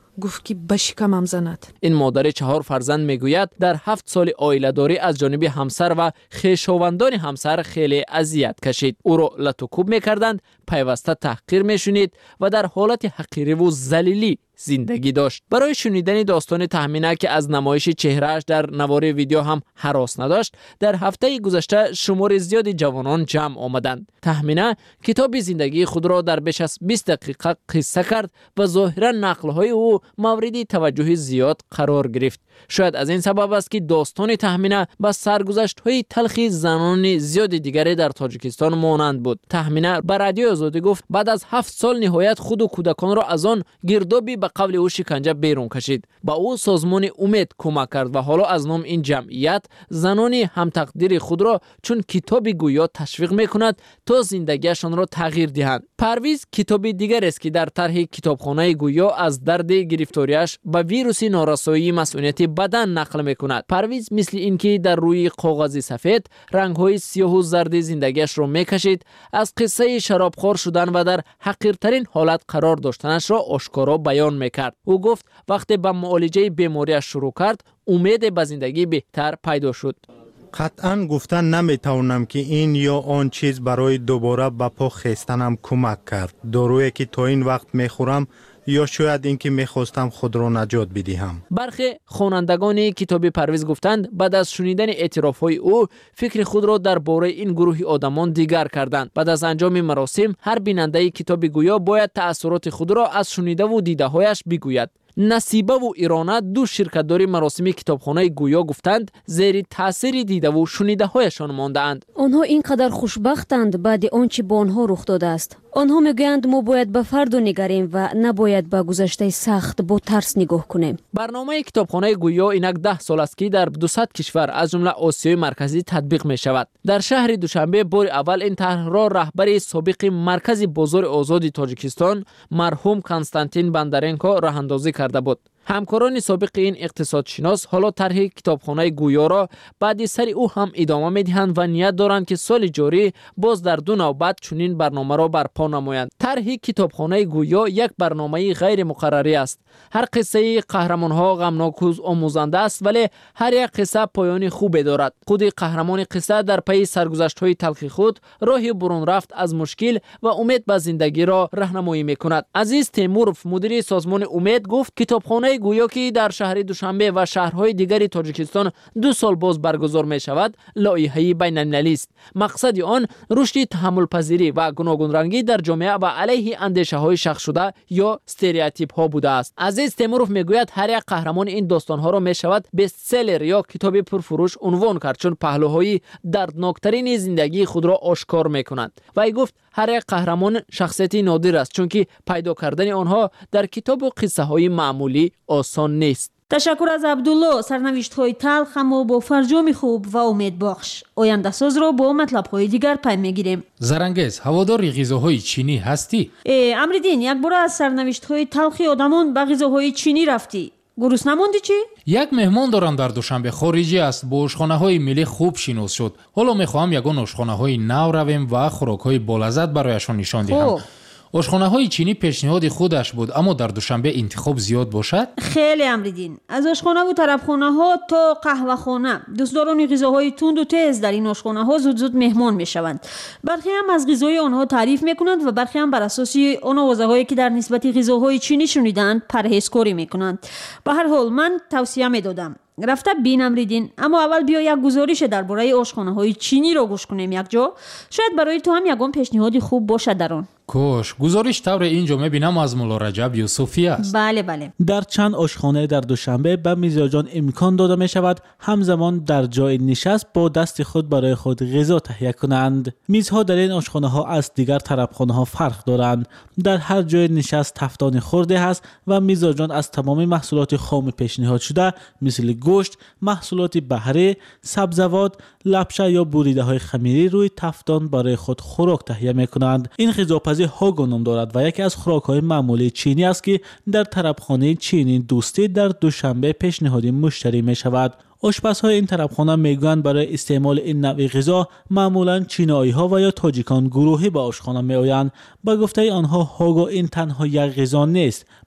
گفت که به شکمم زند. این مادر چهار فرزند میگوید در هفت سال عائله‌داری از جانب همسر و خویشاوندان همسر خیلی اذیت کشید. او را لطوکوب میکردند، پیوسته تحقیر میشنید و در حالت حقیری و ذلیلی زندگی داشت. برای شنیدن داستان تهمینه که از نمایش چهرهش در نوار ویدیو هم هراس نداشت، در هفته گذشته شمار زیادی جوانان جمع آمدند. تهمینه کتاب زندگی خود را در بیش از بیست دقیقه قصه کرد و ظاهرا نقل‌های او مورد توجه زیاد قرار گرفت. شاید از این سبب است که داستان تهمینه با سرگذشت‌های تلخی زنان زیاد دیگری در تاجیکستان مانند بود. تهمینه به رادیو آزادی گفت بعد از هفت سال نهایت خود و کودکان را از آن گردابی به قول او شکنجه بیرون کشید. با او سازمان امید کمک کرد و حالا از نام این جمعیت زنان هم تقدیر خود را چون کتاب گویا تشویق میکند تا زندگیشان را تغییر دهند. پرویز کتاب دیگر است که در طرح کتابخانه گویا از درد گرفتاریش به ویروس نارسایی مسئولیت بدن نقل میکند. پرویز مثل اینکه در روی کاغذ سفید رنگ‌های سیاه و زرد زندگیش را میکشید، از قصه شرابخوار شدن و در حقیرترین حالت قرار داشتنش را آشکارا بیان میکرد. او گفت وقتی به معالجه بیماریش شروع کرد، امید به زندگی بهتر پیدا شد. قطعا گفتن نمیتونم که این یا آن چیز برای دوباره به پا خیستنم کمک کرد. دارویی که تا این وقت میخورم یا شاید اینکه میخواستم خود را نجات بدهم. برخی خوانندگان کتاب پرویز گفتند بعد از شنیدن اعترافهای او فکر خود را درباره این گروه آدمان دیگر کردند. بعد از انجام مراسم هر بیننده کتاب گویا باید تأثیرات خود را از شنیده و دیده هایش بگوید. نصیبه و ایرانه دو شرکتدار مراسم کتابخانه گویا گفتند زیر تاثیر دیده و شنیده هایشان مانده‌اند. آنها اینقدر خوشبختند بعد آنچه با آنها رخ داده است. آنها میگویند ما باید به فردا نگریم و نباید به گذشته سخت با ترس نگاه کنیم. برنامه کتابخانه گویا اینک ده سال است که در دویست کشور از جمله آسیای مرکزی تطبیق می شود. در شهر دوشنبه بار اول این طرح را رهبر سابق مرکز بازار آزاد تاجیکستان مرحوم کنستانتین بندرنکو راه اندازی کرده بود. همکاران سابق این اقتصادشناس حالا طرح کتابخانه گویا را بعد سر او هم ادامه میدهند و نیت دارند که سال جاری باز در دو نوبت چنین برنامه را برپا نمایند. طرح کتابخانه گویا یک برنامه غیر مقرری است. هر قصه قهرمان‌ها غمناک و آموزنده است، ولی هر یک قصه پایان خوبی دارد. خود قهرمان قصه در پی سرگذشت‌های تلخ خود راه برون رفت از مشکل و امید به زندگی را راهنمایی می‌کند. عزیز تیمورف مدیر سازمان امید گفت کتابخانه گویا که در شهر دوشنبه و شهرهای دیگری تاجیکستان دو سال باز برگزار می شود لایحه‌ای بین‌المللی است. مقصد آن رشد تحمل پذیری و گوناگون رنگی در جامعه و علیه اندیشه های شخص شده یا استریوتیپ ها بوده است. عزیز تیمورف میگوید هر یک قهرمان این داستان ها را می شود بست سلر یا کتاب پرفروش عنوان کرد چون پهلوهای دردناکترین زندگی خود را آشکار می کنند. و ای گفت هر یک قهرمان شخصیتی نادر است چون که پیدا کردن آنها در کتاب و قصه های معمولی آسان نیست. تشکر از عبدالله. سرنوشت های تلخ اما با فرجام خوب و امید بخش. آینده ساز را با مطلب های دیگر پی میگیریم. زرنگز هوادار غذاهای چینی هستی؟ امریدین یک بار از سرنوشت های تلخی آدمان به غذاهای چینی رفتی. گرسنه نموندی چی؟ یک مهمان دارم در دوشنبه خارجی است، با آشخانه‌های ملی خوب شناس شد. حالا میخواهم یگان آشخانه‌های نو رویم و خوراک‌های بالذت برایشان نشان دهم. آشخانه‌های چینی پیشنهاد خودش بود، اما در دوشنبه انتخاب زیاد باشد؟ خیلی امریدین. از آشخانه و طربخانه‌ها تا قهوه‌خانه دوستداران غذاهای تند و تیز در این آشخانه‌ها زود زود مهمان میشوند. برخی هم از غذای آنها تعریف میکنند و برخی هم بر اساس آن آوازه‌هایی که در نسبت غذاهای چینی شنیدند پرهیزکاری میکنند. به هر حال من توصیه میدادم رفته بین امریدین، اما اول بیا یک گزارش درباره آشخانه‌های چینی را گوش کنیم یک جا. شاید برای تو هم یگان پیشنهادی خوب باشد در آن. کوش گزارش طور اینجا میبینم از مولا رجب یوسفی است. بله بله. در چند آشخانه در دوشنبه به میزبان امکان داده می شود همزمان در جای نشست با دست خود برای خود غذا تهیه کنند. میزها در این آشخانه ها از دیگر طربخانه ها فرق دارند. در هر جای نشست تفتان خورده است و میزبان از تمام محصولات خام پیشنهاد شده مثل گوشت، محصولات بحری، سبزوات، لپشه یا بریده های خمیری روی تفتان برای خود خوراک تهیه می کنند. این غذاپزی هاگو نام دارد و یکی از خوراک‌های معمولی چینی است که در طربخانه چینی دوستی در دوشنبه پیشنهادی مشتری می شود. آشپزهای این طربخانه میگویند برای استعمال این نوع غذا معمولا چینایی ها و یا تاجیکان گروهی به آشخانه می آیند. با گفته آنها هاگو این تنها یک غذا نیست،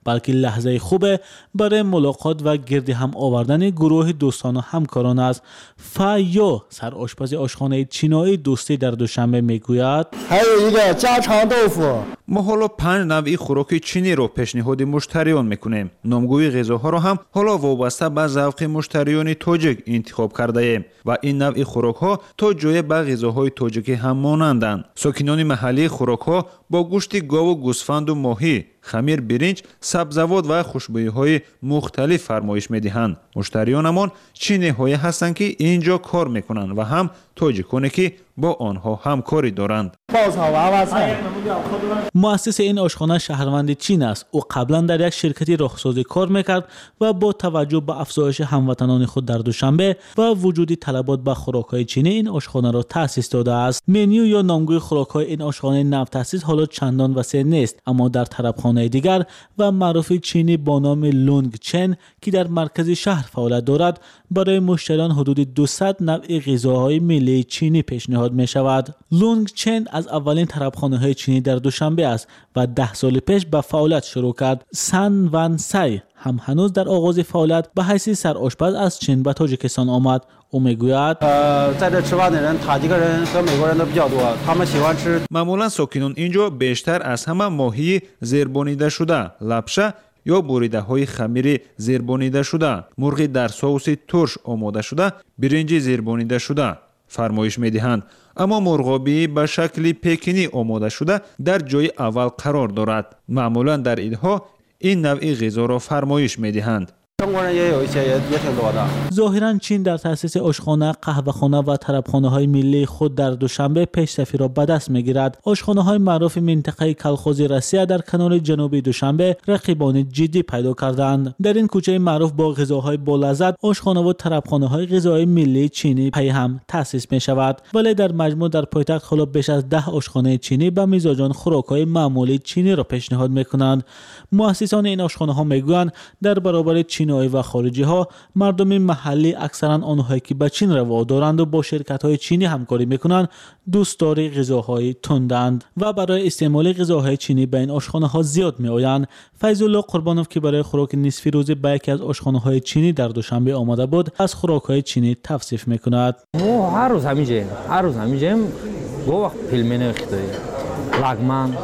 بلکه لحظه خوبه برای ملاقات و گرد هم آوردن گروه دوستان و همکاران است. فایو سرآشپز آشخانه چینایی دوستی در دوشنبه میگوید ما حالا پنج نوع خوراک چینی رو پیشنهاد مشتریان میکنیم. نامگوی غذاها رو هم حالا وابسته به ذوق مشتریان تاجیک انتخاب کرده ایم و این نوع خوراک ها تا جای به غذاهای تاجیکی هم مانندند. ساکنان محلی خوراک ها با گوشت گاو و گوسفند و ماهی، خمیر برنج، سبزوات و خوشبویی های مختلف فرمایش میدهند. مشتریانمان چینی های هستند که اینجا کار میکنند و هم تاجیکانی که با آنها همکاری دارند. مؤسس این آشخانه شهروند چین است. او قبلا در یک شرکتی راهسازی کار میکرد و با توجه به افزایش هموطنان خود در دوشنبه و وجود طلبات به خوراک‌های چینی این آشخانه را تأسیس داده است. منیو یا نامگوی خوراک‌های این آشخانه نو تأسیس حالا چندان وسیع نیست، اما در طربخانه دیگر و معروف چینی با نام لونگ چن که در مرکز شهر فعالیت دارد برای مشتریان حدود دویست نوع غذاهای ملی چینی پیشنهاد می شود. لونگ چن از اولین طربخانه‌های چینی در دوشنبه است و ده سال پیش به فعالیت شروع کرد. سن ون سای هم هنوز در آغاز فعالیت به حیث سرآشپز از چین به تاجیکستان آمد. او میگوید معمولا ساکنان اینجا بیشتر از همه ماهی زیربانیده شده، لپشه یا بریده های خمیر زیربانیده شده، مرغ در سس ترش آماده شده، برنج زیربانیده شده فرمایش میدهند. اما مرغابی به شکل پکینی آماده شده در جای اول قرار دارد. معمولا در اینها این نوع غذا را فرمایش میدهند. ظاهرا چین در تأسیس آشخانه، قهوه‌خانه و طربخانه‌های ملی خود در دوشنبه پیشرفتی را به دست می‌گیرد. آشخانه‌های معروف منطقه کلخوز روسیه در کنار جنوبی دوشنبه رقیبان جدی پیدا کردند. در این کوچه معروف با غذاهای بالذت، آشخانه و طربخانه‌های غذای ملی چینی پی هم تأسیس می‌شود. ولی در مجموع در پایتخت حالا بیش از ده آشخانه چینی به میزبان خوراک‌های معمولی چینی را پیشنهاد می‌کنند. مؤسسان این آشخانه‌ها می‌گویند در برابر چینی و خارجی ها مردم محلی اکثرا آنهایی که به چین روا دارند و با شرکت های چینی همکاری میکنند دوستدار غذاهای تندند و برای استعمال غذاهای چینی به این آشخانه ها زیاد می آیند. فیض الله قربانوف که برای خوراک نصفی روزی به یکی از آشخانه های چینی در دوشنبه آمده بود از خوراک های چینی توصیف میکند. ما هر روز همینجاییم هر روز همینجاییم گو وقت پیلمنه خدایی لغمن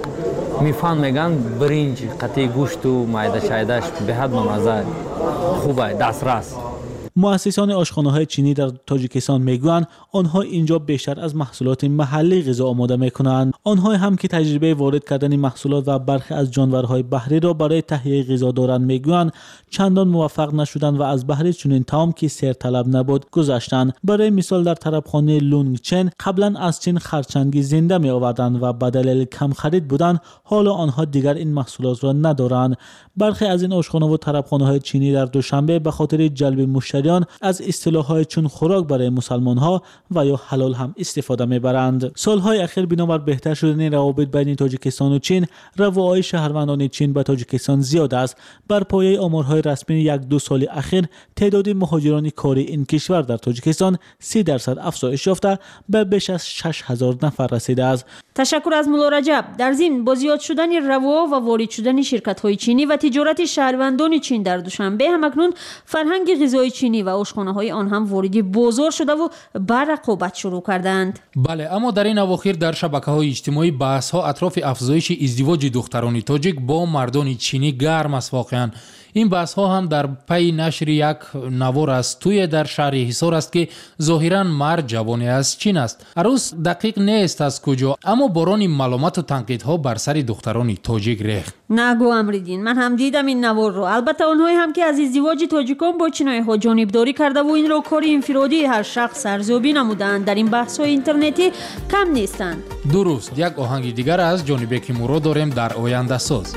میفهم میگن برنج قطعی گوشت و معده شایدش به حد مزه خوبه دسترس. مؤسسان آشخانه‌های چینی در تاجیکستان میگویند آنها اینجا بیشتر از محصولات محلی غذا آماده میکنند. آنها هم که تجربه وارد کردن محصولات و برخی از جانورهای بحری را برای تهیه غذا دارند میگویند چندان موفق نشدند و از بهره چنین طعام که سیر طلب نبود گذشتند. برای مثال در طربخانه لونگ چن قبلا از چین خرچنگی زنده می آوردند و به دلیل کم خرید بودند حالا آنها دیگر این محصولات را ندارند. برخی از این آشخانه و طربخانه‌های چینی در دوشنبه به خاطر جلب مشتریان از اصطلاح‌های چون خوراک برای مسلمان‌ها و یا حلال هم استفاده می‌برند. سال‌های اخیر بنابر بهتر شدن روابط بین تاجیکستان و چین، رواهای شهروندان چین به تاجیکستان زیاد است. بر پایه آمارهای رسمی یک دو سال اخیر تعداد مهاجران کاری این کشور در تاجیکستان سی درصد افزایش یافته به بیش از شش هزار نفر رسیده است. تشکر از مولا رجب. در ضمن با زیاد شدن روا و وارد شدن شرکت‌های چینی و تجارت شهروندان چین در دوشنبه همکنون فرهنگ غذای چینی و آشخانه‌های آن هم وارد بازار شده و به رقابت شروع کردند. بله، اما در این اواخر در شبکه‌های اجتماعی بحث‌ها اطراف افزایش ازدواج دختران تاجیک با مردان چینی گرم است. واقعاً این بحث ها هم در پی نشر یک نوار از توی در شهر حصار است که ظاهراً مرد جوانی از چین است. عروس دقیق نیست از کجا، اما باران ملامت و تنقیدها بر سر دختران تاجیک ریخت. نگو امریدین، من هم دیدم این نوار رو. البته اونهایی هم که از ازدواج تاجیکان با چینایی ها جانبداری کرده و این رو کاری انفرادی هر شخص ارزیابی نمودند در این بحث های اینترنتی کم نیستند. درست، یک آهنگ دیگر از جانب کیمورا داریم در آینده ساز.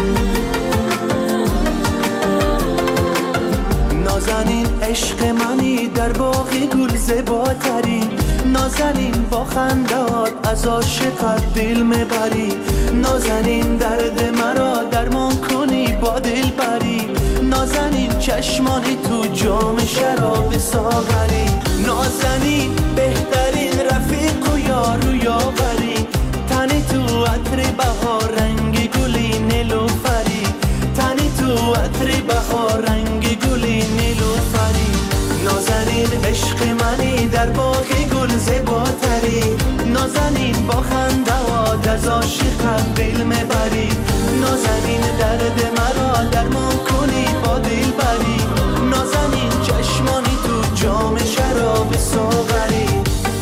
نازنین عشق منی در باغ گل زیباتری، نازنین با خندات از عاشقت دل میبری، نازنین درد مرا درمان کنی با دل بری، نازنین چشمانی تو جام شراب ساغری، نازنین بهترین رفیق و یار و یاوری، تنی تو عطر بهار رنگ گلی نیلوفری، نازنین با خنده و دز عاشقت دل میبری نازنین درد مرا درمان کنی با دل بری نازنین چشمانی تو جام شراب ساغری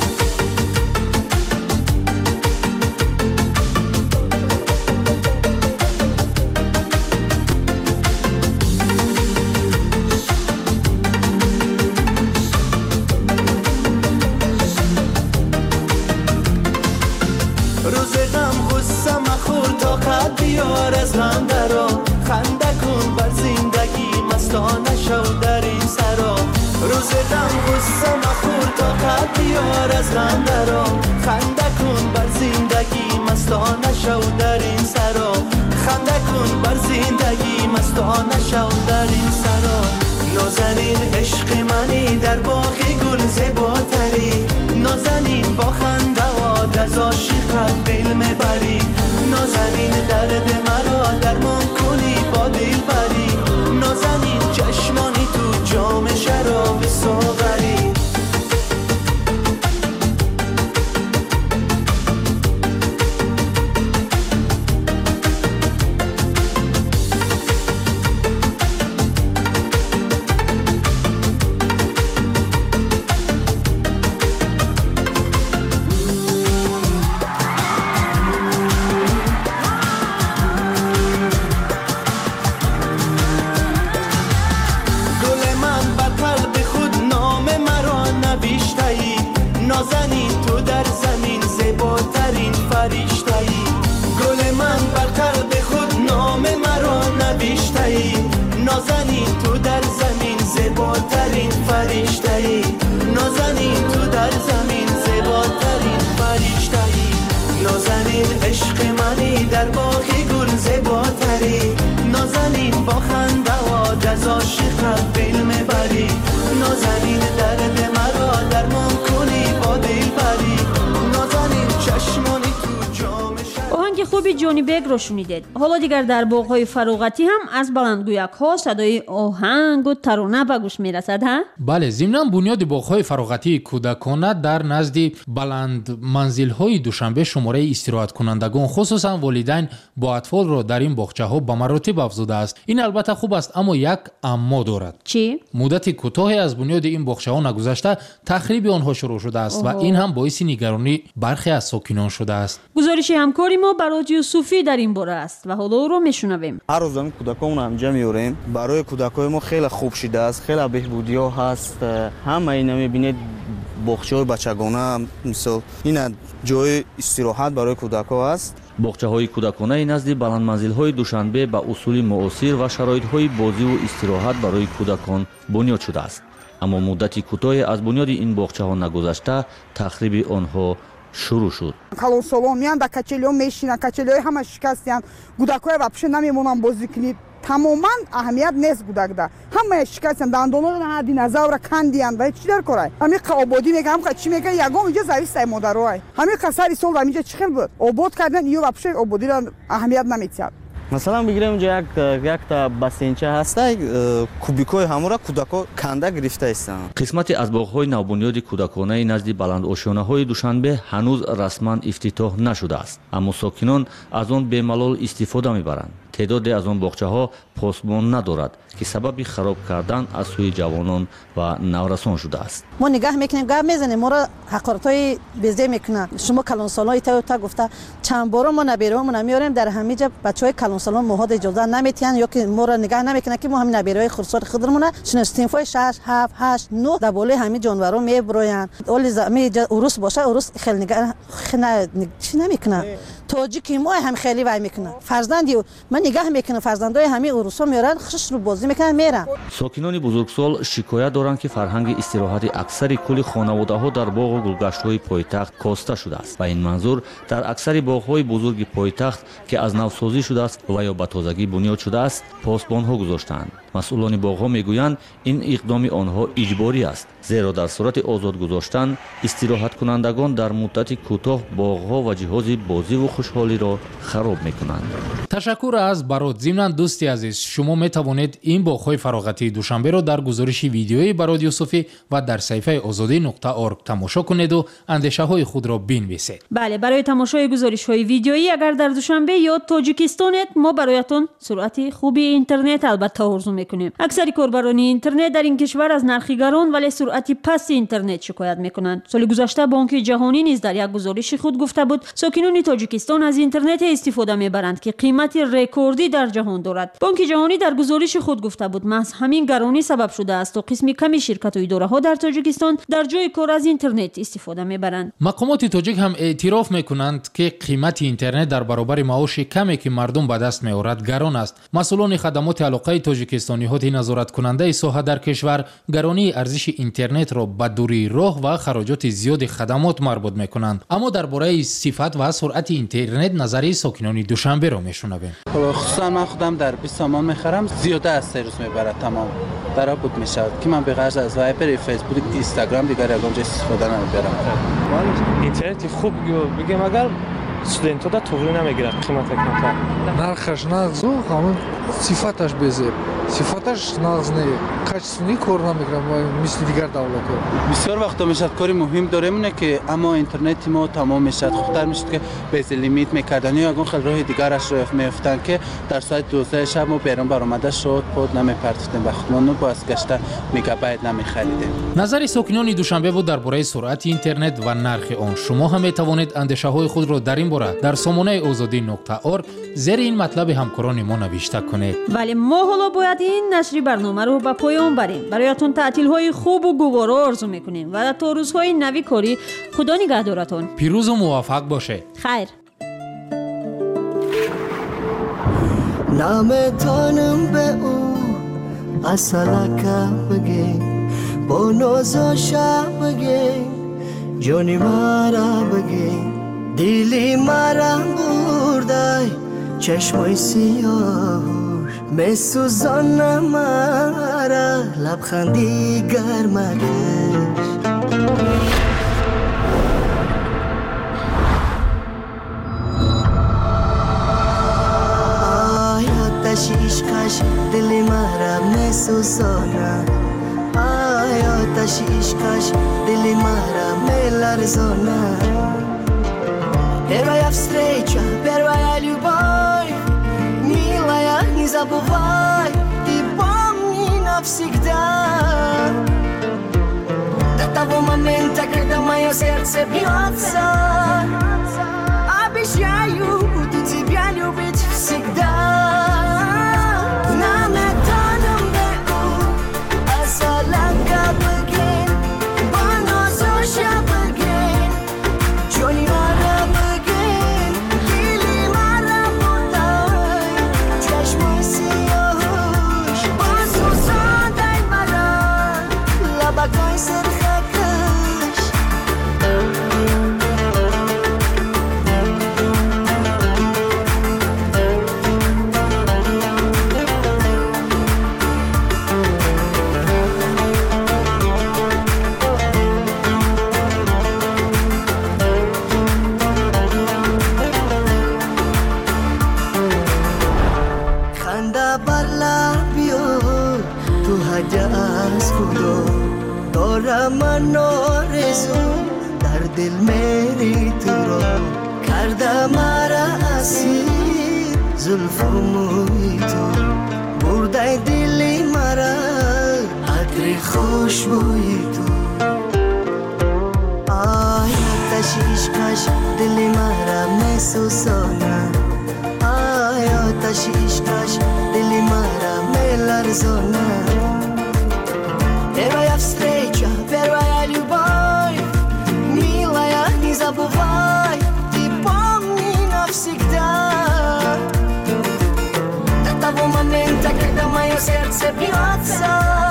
بیار از غم درا خنده کن بر زندگی مستانه شو در این سرا روز غم غصه مخور تا قد بیار از غم درا خنده کن بر زندگی مستانه شو در این سرا خنده کن بر زندگی مستانه شو در این سرا نازنین عشق منی در باغ گل زیباتری نازنین با خنده و دز عاشقت دل میبری نازنین درد مرا درمان کنی با دل بری نازنین چشمانی تو جام شراب ساغری نازنین تو در زمین زیباترین فرشته‌ای گل من بر قلب خود نام مرا نوشته‌ای نازنین تو در زمین زیباترین فرشته‌ای نازنین تو در زمین زیباترین فرشته‌ای نازنین عشق منی در باغ گل زیباتری نازنین با خنده و دز عاشقت دل میبری نازنین درد مرا درمان کنی با دل بری نازنین چشمانی تو جام آهنگ خوبی جونی بیگ رو شنیدید. حالا دیگر در باغ‌های فراغتی هم از بلندگویک‌ها صدای آهنگ و ترانه به گوش میرسد ها؟ بله، ضمناً بنیاد باغ‌های فراغتی کودکانه در نزد بلند منزل‌های دوشنبه شماره استراحت کنندگان خصوصاً والدین با اطفال را در این باغچه‌ها به مراتب افزوده است. این البته خوب است، اما یک اما دارد. چی؟ مدت کوتاهی از بنیاد این باغچه‌ها نگذشته تخریب آنها شروع شده است و این هم باعث نگرانی برخی از ساکنان شده است. گزارش همکاری ما با رادیو صوفی در این باره است و حالا او رو میشنویم. هر روز هم کودکان همجا میاریم. برای کودکای ما خیلی خوب شده است، خیلی بهبودی‌ها هست. همه اینا میبینید باغچه‌های بچگانه مثل این جای استراحت برای کودک‌ها است. باغچه‌های کودکانه نزد بلندمنزل‌های دوشنبه به اصول معاصر و شرایط‌های بازی و استراحت برای کودکان بنیاد شده است. اما مدتی کوتاهی از بنیاد این باغچه‌ها نگذشته تخریب آنها شروع شد. کالون سالون میان در کچلی‌ها میشینن، کچلی‌های همه شکستن، کودک‌ها واپشه نمیمونن بازی کنید. تماما اهمیت نیست کودک ده. همه شکستن، دندونا نه دینازاور کندیان و چی در کارای. همین آبادی میگم هم چی میگه یگام اینجا زویست مادرای. همین قصری سال اینجا چی خیلی بود. آباد کردن یه واپشه آبادی را اهمیت نمی‌دید. مثلا بگیریم اینجا یک یک تا بسینچه هسته، کوبیکای همو را کودکا کنده گرفته هستند. قسمتی از باغ‌های نوبنیاد کودکانه نزد بلندآشیانه‌های دوشنبه هنوز رسما افتتاح نشده است، اما ساکنان از آن بی‌ملال استفاده می‌برند. تعدادی از آن باغچه‌ها پاسبان ندارد که سبب خراب کردن از سوی جوانان و نورسان شده است. ما نگاه میکنیم گپ میزنیم، ما را حقارت‌های بیزه میکنه. شما کلان سالای تا تا گفته چند بار ما نبیره‌مون نمیاریم، در همینجا بچهای کلان سالان موهاد اجازه نمیتین یا که ما را نگاه نمیکنه که ما همین نبیرهای خرسار خودمون شنو استنفای شش هفت هشت نه در بالای همین جانورا میبروین. اولی زمین عروس باشه عروس خیلی نگاه خنه چی نمیکنه. تاجیکی ما هم خیلی وای میکنه. فرزندی من نگاه میکنم فرزندای همین عروسا میارن خش رو بازی میکنن میرن. ساکنان بزرگسال شکایت دارند که فرهنگ استراحت اکثر کل خانواده‌ها در باغ و گلگشت‌های پایتخت کاسته شده است و این منظور در اکثر باغ‌های بزرگ پایتخت که از نوسازی شده است و یا به تازگی بنیاد شده است پاسبان‌ها گذاشتند. مسئولان باغ‌ها میگویند این اقدام آنها اجباری است، زیرا در صورت آزاد گذاشتن استراحت کنندگان در مدت کوتاه باغ‌ها و جهاز بازی و خوشحالی را خراب می‌کنند. تشکر از аз барот зимнан дӯсти азиз шумо метавонед ин боғҳои фароғатии душанберо дар гузориши видеои бароди юсуфӣ ва дар саҳифаи озодӣ нуқта орг тамошо кунеду андешаҳои худро бинвисед. бале барои тамошои гузоришҳои видеоӣ агар дар душанбе ё тоҷикистонед мо бароятон суръати хуби интернет албатта орзу мекунем. аксари корбарони интернет дар ин кишвар аз нархи гарон вале суръати пасти интернет шикоят мекунанд. соли гузашта бонки ҷаҳонӣ низ дар як гузориши худ гуфта буд сокинони тоҷикистон аз интернете истифода мебаранд ки қимати рекордӣ дар ҷаҳон дорад. бонки ҷаҳонӣ дар гузориши худ гуфта буд маҳз ҳамин гаронӣ сабаб шудааст то қисми ками ширкату идораҳо дар тоҷикистон дар ҷои кор аз интернет истифода мебаранд. мақомоти тоҷик ҳам эътироф мекунанд ки қимати интернет дар баробари маоши каме ки мардум ба даст меорад гарон аст. масъулони хадамоти алоқаи тоҷикистон ниҳоди назораткунандаи соҳа дар кишвар гаронии арзиши интернетро ба дурии роҳ ва хароҷоти зиёди хадамот марбут мекунанд. аммо дар бораи сифат ва суръати интернет назари сокинони душанберо мешунавем. خصوصا من خودم در بیست تومان میخرم زیاده از سه روز میبره تمام برای بود میشود که من به غرض از وایبر فیسبوک اینستاگرام دیگر یگانجا استفاده نمیبرم. اینترنت خوب بگم اگر студентҳо да туғри намегирад қимата камтар нархаш нағз у ҳамон сифаташ безеб сифаташ нағз не качественӣ кор намекунад мисли дигар давлатҳо. бисёр вақто мешад кори муҳим дорем ине ки аммо интернети мо тамом мешад хубтар мешад ки без лимит мекардан ё ягон хел роҳи дигараш роҳ меёфтанд ки дар соати дуздаҳ шаб мо берун баромада шод под намепартидем ва худмонро боз гашта мегабайт намехаридем. назари сокинони душанбе буд дар бораи суръати интернет ва нархи он. шумо ҳам метавонед андешаҳои худро дар ин бора дар сомонаи озодӣ нуқта орг зери ин матлаби ҳамкорони мо навишта кунед. вале мо ҳоло бояд ин нашри барномаро ба поён барем. бароятон таътилҳои хубу гуворо орзу мекунем ва то рӯзҳои нави корӣ. худо нигаҳдоратон. пирӯзу муваффақ бошед. хайр. نمیتونم به او اصلا بگیم با نازاشا بگیم جانی مرا بگیم دیلی مرا بردای چشمای سیاهوش میسوزانه مرا لبخندی گرمکش عشقش دلی مرا میسوزانه آی آتش عشقش دلی مرا میلرزانه Первая встреча, первая любовь Милая, не забывай и помни навсегда До того момента, когда мое сердце бьется Обещаю, буду тебя любить всегда من آرزو در دل میری تو رو کرده مرا اسیر زلف و موی تو برده دلی مرا عطر خوشبوی تو آی آتش عشقش دلی مرا میسوزانه آی آتش عشقش دلی مرا میلرزانه Первая встреча, первая любовь Милая, не забывай и помни навсегда До того момента, когда мое сердце бьется